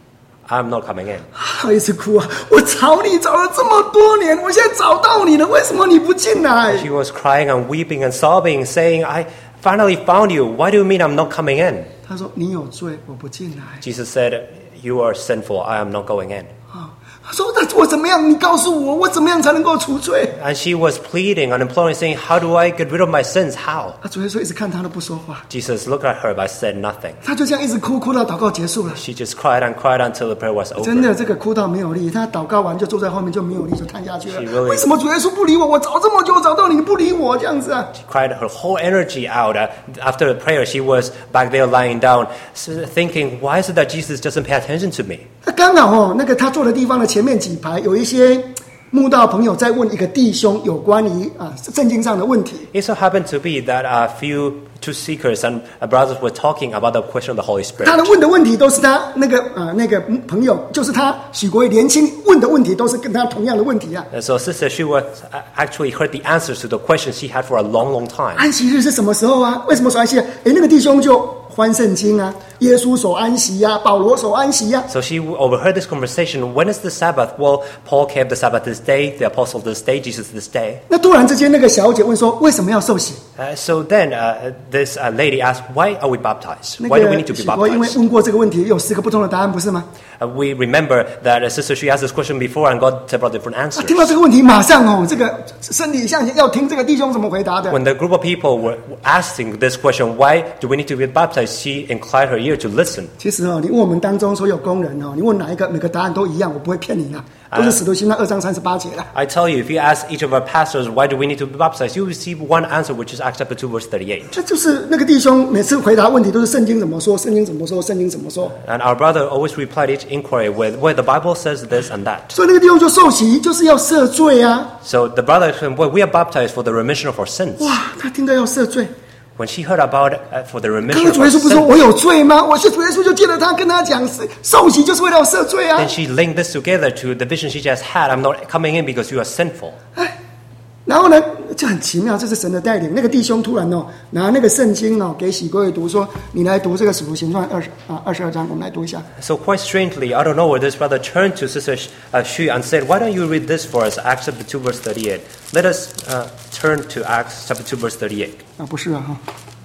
I'm not coming in. 他一直哭啊！我找你找了这么多年，我现在找到你了，为什么你不进来？ She was crying and weeping and sobbing, saying, I finally found you. Why do you mean I'm not coming in? 他说：“你有罪，我不进来。” Jesus said, you are sinful. I am not going in. 啊，他说：“那我怎么样？你告诉我，我怎么样才能够除罪 And she was pleading and imploring, saying, how do I get rid of my sins? How?？” 啊，主耶稣一直看他都不说话， Jesus looked at her but said nothing. 他就这样一直哭，哭到祷告结束了。 She just cried and cried until the prayer was 真的， over. 这个哭到没有力，他祷告完就坐在后面就没有力，就瘫下去了。 She really- 为什么主耶稣不理我？我找这么久找到你，你不理我这样子啊？ She cried her whole energy out. Uh, After the prayer, she was back there lying down, s- thinking, why is it that Jesus doesn't pay attention to me? 那刚好哦，那个他坐的地方的前面几排有一些慕道朋友在问一个弟兄有关于啊圣经上的问题。 It so happened to be that a few two seekers and uh, brothers were talking about the question of the Holy 他 Spirit. 的问的问题都是他那个呃那个朋友，就是他许国义年轻问的问题，都是跟他同样的问题啊。 And so Sister Shu was uh, actually heard the answers to the questions she had for a long, long time. 安息日是什么时候啊？为什么守安息啊？诶，那个弟兄就翻圣经啊，耶稣守安息啊，保罗守安息啊。 So she overheard this conversation. When is the Sabbath? Well, Paul kept the Sabbath this day, the apostle this day, Jesus this day. 那突然之间，那个小姐问说：“为什么要受洗 Uh, so then uh, this uh, lady asked, why are we baptized?？” 那 Why do we need to 个 be 许国因为 baptized? 问过这个问题，有十个不同的答案，不是吗？ Uh, we remember that uh, Sister Shu asked this question before and got several different 啊 answers. 听到这个问题，马上哦，这个身体向前要听这个弟兄怎么回答的。 When the group of people were asking this question, why do we need to be baptized? She inclined her ear to listen. 其实哦，你问我们当中所有工人哦，你问哪一个，每个答案都一样，我不会骗你的，都是使徒行传二章三十八节的。 I tell you, if you ask each of our pastors, why do we need to be baptized? You will receive one answer, which is Acts chapter two, verse thirty-eight. 这就是那个弟兄每次回答问题都是圣经怎么说，圣经怎么说，圣经怎么说。 And our brother always replied each inquiry with, well, the Bible says this and that. 所以那个弟兄就受洗，就是要赦罪啊！ So the brother explained, well, we are baptized for the remission of our sins. 哇，他听到要赦罪， When she heard about uh, for the 刚 remission 刚 of 主耶 our 稣不是说 sins, 我有罪吗？我是主耶稣就借着他跟他讲，是受洗就是为了赦罪啊 then！she linked this together to the vision she just had. I'm not coming in because you are sinful. 然后呢，就很奇妙，这是神的带领。那个弟兄突然哦，拿那个圣经哦给许国伟读，说：“你来读这个使徒行传二十啊二十二章，我们来读一下。” So quite strangely, I don't know where this brother turned to Sister Sh- uh, Shu and said, why don't you read this for us, Acts chapter two, verse thirty-eight. Let us uh, turn to Acts chapter two, verse thirty-eight. 啊，不是啊哈，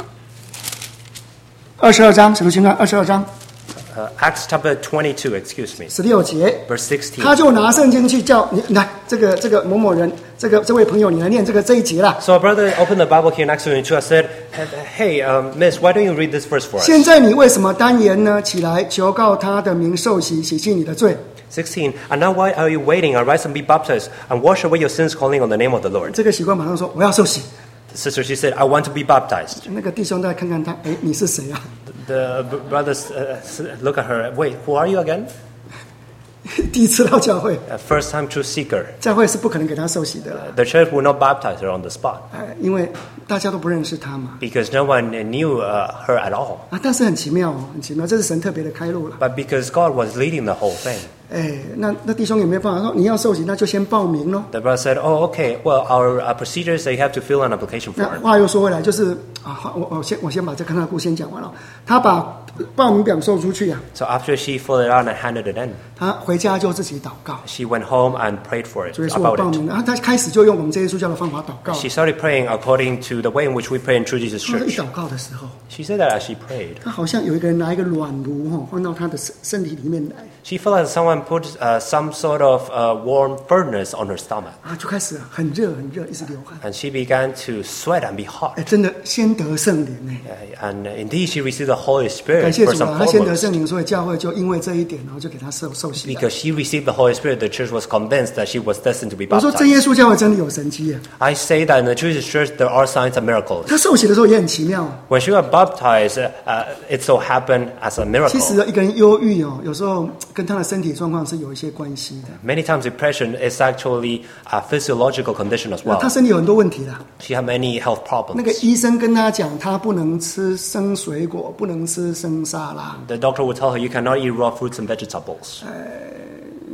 二十二章使徒行传二十二章 Uh, Acts chapter twenty-two, excuse me, 十六节， verse sixteen. 他就拿圣经去叫你来，这个这个某某人，这个这位朋友，你来念这个这一节啦。 So our brother opened the Bible here in Acts twenty-two and said, hey, um, miss, why don't you read this verse for us? 现在你为什么单言呢？起来求告他的名受洗，洗净你的罪。 sixteen. And now why are you waiting? Arise and be baptized and wash away your sins calling on the name of the Lord. 这个习惯马上说我要受洗。 Sister, she said, I want to be baptized. 那个弟兄再看看他，哎，你是谁啊？ The b- brothers uh, s- look at her. Wait, who are you again? 第一次到教会， A first-time truth seeker. 教会是不可能给他受洗的啦， The church will not baptize her on the spot 哎，因为大家都不认识他嘛。 because no one knew uh, her at all. 啊，但是很奇妙哦，很奇妙，这是神特别的开路了。 But because God was leading the whole thing. 哎，那那弟兄有没有办法说你要受洗，那就先报名咯。 The brother said, oh, okay, well, our uh, procedure is that you have to fill an application 那 form. 话又说回来，就是啊，我我先我先把这看他的故事先讲完了。他把报名表送出去呀、 So after she filled it out and handed it in, 他回家就自己祷告。 she went home and prayed for it, 所以说我 about 报 it. 名了，啊，他开始就用我们这些书教的方法祷告。 She started praying according to the way in which we pray in True Jesus 他一 Church. 祷告的时候， She said that as she prayed, 他好像有一个人拿一个软炉哈、哦、放到他的身身体里面来 she felt like someone put uh, some sort of uh, warm furnace on her stomach. 啊，就开始很热很热，一直流汗。 And she began to sweat and be hot. 哎，真的先得圣灵哎， Uh, And indeed, she received the Holy Spirit 感谢 first 主 and 啊，他先得 foremost. 圣灵，所以教会就因为这一点，然后就给他受受洗了。 Because she received the Holy Spirit, the church was convinced that she was destined to be 我说真 baptized. 耶稣教会真的有神迹耶， I say that in the True Jesus Church, there are signs and miracles. 他受洗的时候也很奇妙。 When she got baptized, uh, it so happened as a 其实 miracle. 一个人忧郁哦，有时候跟他的身体状况是有一些关系的。 Many times depression is actually a physiological condition as 那 well. 他身体有很多问题啦。 She had many health 那个 problems. 医生跟他讲，他不能吃生水果，不能吃生沙拉， The doctor would tell her, you cannot eat raw fruits and vegetables.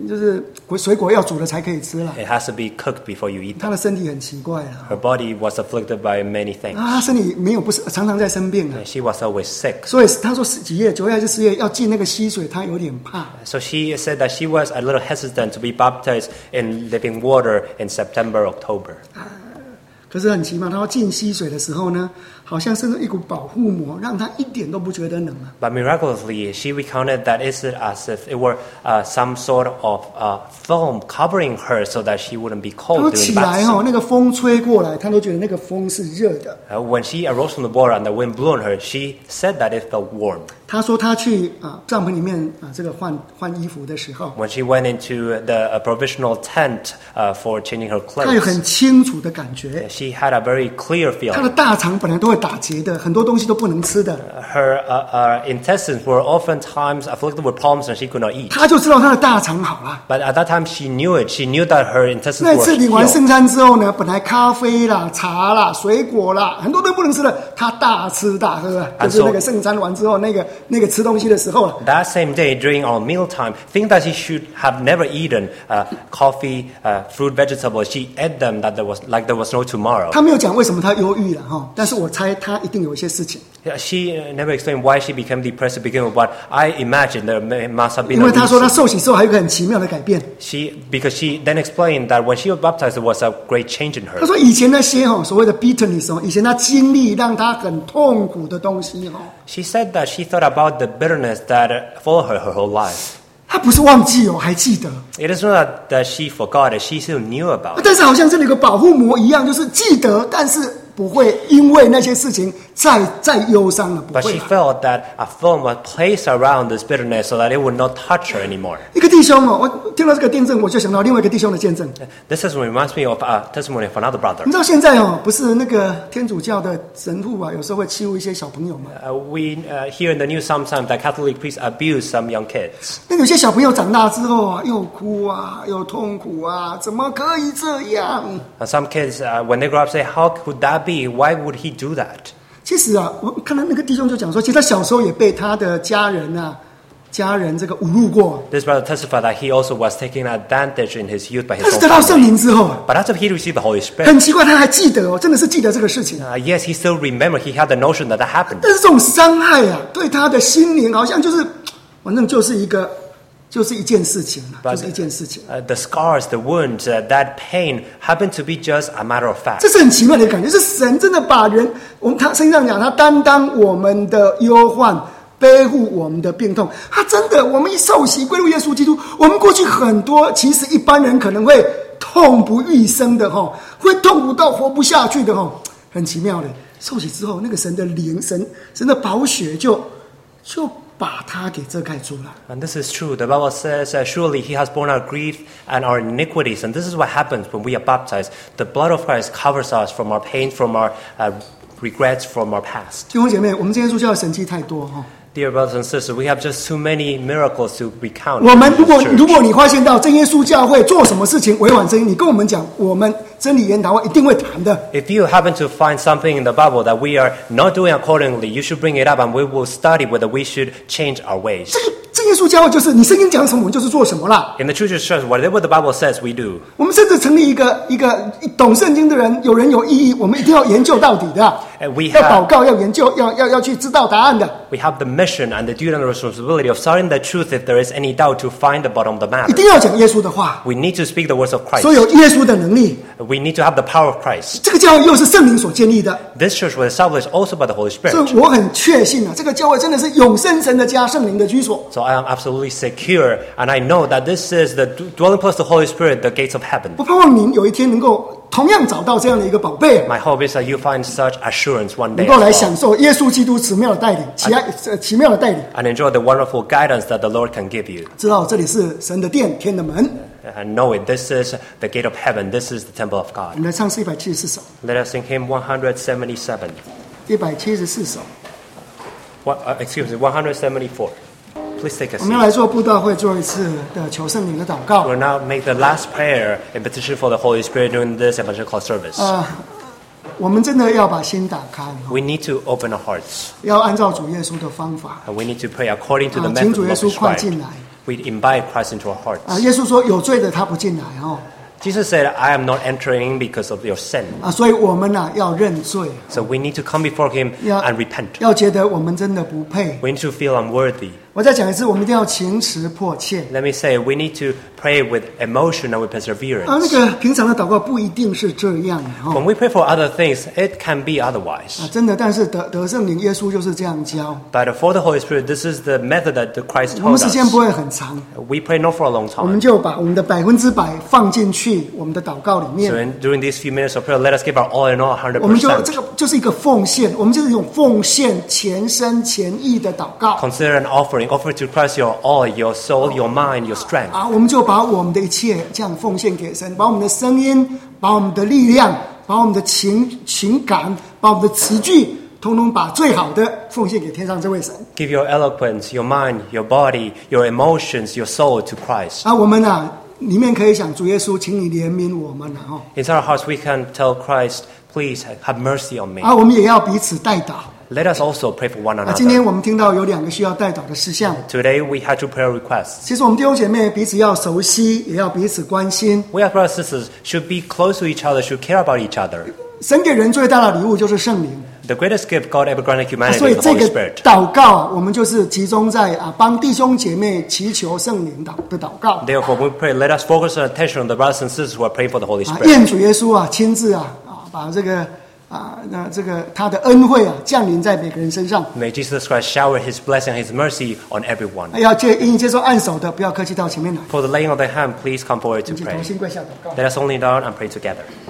就是水果要煮了才可以吃了。 It has to be cooked before you eat 他 them. 的身体很奇怪了 Her body was afflicted by many things. 啊，他身体没有不是常常在生病啊， She was always sick. 所以他说十几月九月还是十月要进那个溪水，他有点怕。 So she said that she was a little hesitant to be baptized in living water in September, October. 可是很奇妙，他要进溪水的时候呢，好像是一股保护膜，让他一点都不觉得冷啊。 But miraculously, she recounted that it's as if it were uh, some sort of uh, film covering her so that she wouldn't be 他 cold 说 during 起 the 来哈、 baptism. 哦，那个风吹过来，他都觉得那个风是热的。 Uh, when she arose from the water and the wind blew on her, she said that it felt warm. 他说他去啊帐篷里面啊这个换换衣服的时候， When she went into the uh, provisional tent uh, for changing her 他有 clothes, 很清楚的感觉， she had a very clear 他的 feeling. 大肠本来都会打结的，很多东西都不能吃的。 Her uh, uh, intestines were oftentimes afflicted with problems and she could not eat. 他就知道他的大肠好了。 But at that time, she knew it. She knew that her intestines 那 were 次领完 healed. 圣餐之后呢，本来咖啡啦、茶啦、水果啦，很多都不能吃的，他大吃大喝啊，就是那个圣餐完之后，那个那个吃东西的时候啊， That same day, during our mealtime, think that she should have never eaten uh, coffee, uh, fruit, vegetables. She ate them that there was like there was no tomorrow. 他没有讲为什么他忧郁了哈，但是我猜他一定有一些事情， She uh, never explained why she became depressed to begin with, but I imagine there may- must have been 因 a 为他说他 reason. 受洗之后还有一个很奇妙的改变。 She, because she then explained that when she was baptized, there was a great change in 他 her. 说以前那些哈所谓的 bitterness 哦，以前他经历让他很痛苦的东西哈， She said that she thought about the bitterness that uh, followed her her whole life. 他不是忘记哦，还记得， It is not that, that she forgot it; she still knew about it. 但是好像这里有个保护膜一样，就是记得，但是不会因为那些事情再再忧伤了，不 But 会 she 了。 felt that a film was placed around this bitterness so that it would not touch her anymore. 一个弟兄哦，我听到这个见证，我就想到另外一个弟兄的见证。 This is what reminds me of a testimony of another brother. 你知道现在哦，不是那个天主教的神父啊，有时候会欺负一些小朋友吗？ Uh, we uh, hear in the news sometimes that Catholic priests abuse some young kids. 那有些小朋友长大之后啊，又哭啊，又痛苦啊，怎么可以这样？ And some kids, uh, when they grow up, say, "How could that be? Why would he do that?" 其实啊，我看到那个弟兄就讲说，其实他小时候也被他的家人啊，家人这个侮辱过， This brother testified that he also was taken advantage in his youth by 但 his 是 own 得到圣 family. 灵之后啊， But after he received the Holy Spirit, 很奇怪，他还记得哦，真的是记得这个事情。 uh, yes, he still remembered. He had the notion that that happened. 但是这种伤害啊，对他的心灵好像就是，反正就是一个，就是一件事情了， But 就是一件事情。 uh, the scars, the wounds, uh, that pain happened to be just a matter of fact. 这是很奇妙的感觉，是神真的把人，我们他圣经上讲，他担当我们的忧患，背负我们的病痛。他真的，我们一受洗归入耶稣基督，我们过去很多其实一般人可能会痛不欲生的哈，会痛苦到活不下去的哈，很奇妙的。受洗之后，那个神的灵，神神的宝血就就把它给遮盖住了。 And this is true. The Bible says, uh, surely he has borne our grief and our iniquities. And this is what happens when we are baptized. The blood of Christ covers us from our pain, from our uh, regrets, from our past. 弟兄姐妹，我们今天说教的神迹太多哈。 Dear brothers and sisters, we have just too many miracles to recount. 我们 in 如果 this 如 church. 果你发现到真耶稣教会做什么事情违反真理，你跟我们讲，我们真理研讨会一定会谈的。 If you happen to find something in the Bible that we are not doing accordingly, you should bring it up and we will study whether we should change our ways. 这个真耶稣教会就是你圣经讲什么，我们就是做什么啦。 In the True Church Church, whatever the Bible says, we do. 我们甚至成立一个一个懂圣经的人，有人有异议，我们一定要研究到底的。 And we 要祷 have 告，要研究，要要要去知道答案的。 we have the mission and the duty and the responsibility of studying the truth if there is any doubt to find the bottom of the 一 matter. 定要讲耶稣的话， We need to speak the words of Christ. 所以有耶稣的能力。 We need to have the power of Christ. 这个教会又是圣灵所建立的， This church was established also by the Holy 所 Spirit. 以我很确信啊，这个教会真的是永生神的家，圣灵的居所。 So I am absolutely secure and I know that this is the dwelling place of the Holy Spirit, the gates of heaven. 我盼望您有一天能够同样找到这样的一个宝贝， My hope is that you find such assurance one 能 day 够来 as well, 享受耶稣基督奇妙的带领，奇爱呃奇妙的带领， and enjoy the wonderful guidance that the Lord can give you. 知道这里是神的殿，天的门。 And know it, this is the gate of heaven, this is the temple of 我 God. 们来唱诗一百七十四首， Let us sing hymn one seventy-seven. 一百七十四首， What, uh, excuse me, one seventy-four. Please take a 我们要 seat. 来做布道会，做一次的求圣灵的祷告。 We'll now make the last prayer in petition for the Holy Spirit during this evangelical service. 啊、我们真的要把心打开， We need to open our hearts, 要按照主耶稣的方法 and we need to pray according to the 啊，请 method 主耶 of 稣快 prescribed. 进来， we invite Christ into our 啊， hearts. 耶稣说有罪的他不进来哦， Jesus said, I am not entering because of your sin. 啊，所以我们呢、要认罪， So we need to come before him 要 and repent. 要觉得我们真的不配。 We need to feel unworthy. 我再讲一次，我们一定要情持迫切。 Let me say, we need to pray with emotion and with 啊，那 perseverance. 个平常的祷告不一定是这样的哦。 When we pray for other things, it can be otherwise. 啊，真的，但是得得圣灵，耶稣就是这样教。 But for the Holy Spirit, this is the method that the Christ 我们 told 时间不 us. 会很长， We pray not for a long 我们 time. 就把我们的百分之百放进去我们的祷告里 So 面。 in, during these few minutes of prayer, let us give our all in all, 我们就 one hundred 这 percent. 个就是一个奉献，我们就是一种奉献全身全意的祷告 Consider an offering. Offer to Christ your all, your soul, your mind, your strength. 啊！我们就把我们的一切这样奉献给神，把我们的声音，把我们的力量，把我们的情情感，把我们的词句，通通把最好的奉献给天上这位神 Give your eloquence, your mind, your body, your emotions, your soul to Christ. 啊！我们啊，里面可以想主耶稣，请你怜悯我们啊！哦 Inside our hearts, we can tell Christ, please have mercy on me. 啊，我们也要彼此代祷 Let us also pray for one 啊！今天 another. 我们听到有两个需要代祷的事项。 Today, we had two prayer requests. 其实我们弟兄姐妹彼此要熟悉，也要彼此关心。 We as brothers and sisters should be close to each other, should care about each other. 神给人最大的礼物就是圣灵， The greatest gift God ever granted 啊 humanity 所以 is 这 the Holy 个 Spirit. 祷告啊，我们就是集中在啊帮弟兄姐妹祈求圣灵祷的祷告 Therefore, when we pray, let us focus our attention on the brothers and sisters who are praying for the Holy 啊， Spirit. 愿主耶稣啊亲自啊啊把这个啊那这个他的恩惠啊降临在每个人身上。 May Jesus Christ shower His blessing and His mercy on everyone. 要接愿意接受按手的，不要客气到前面来， For the laying of the hand, please come forward 我 to 们请同 pray. 心跪下祷告。 Let us all kneel down and pray together.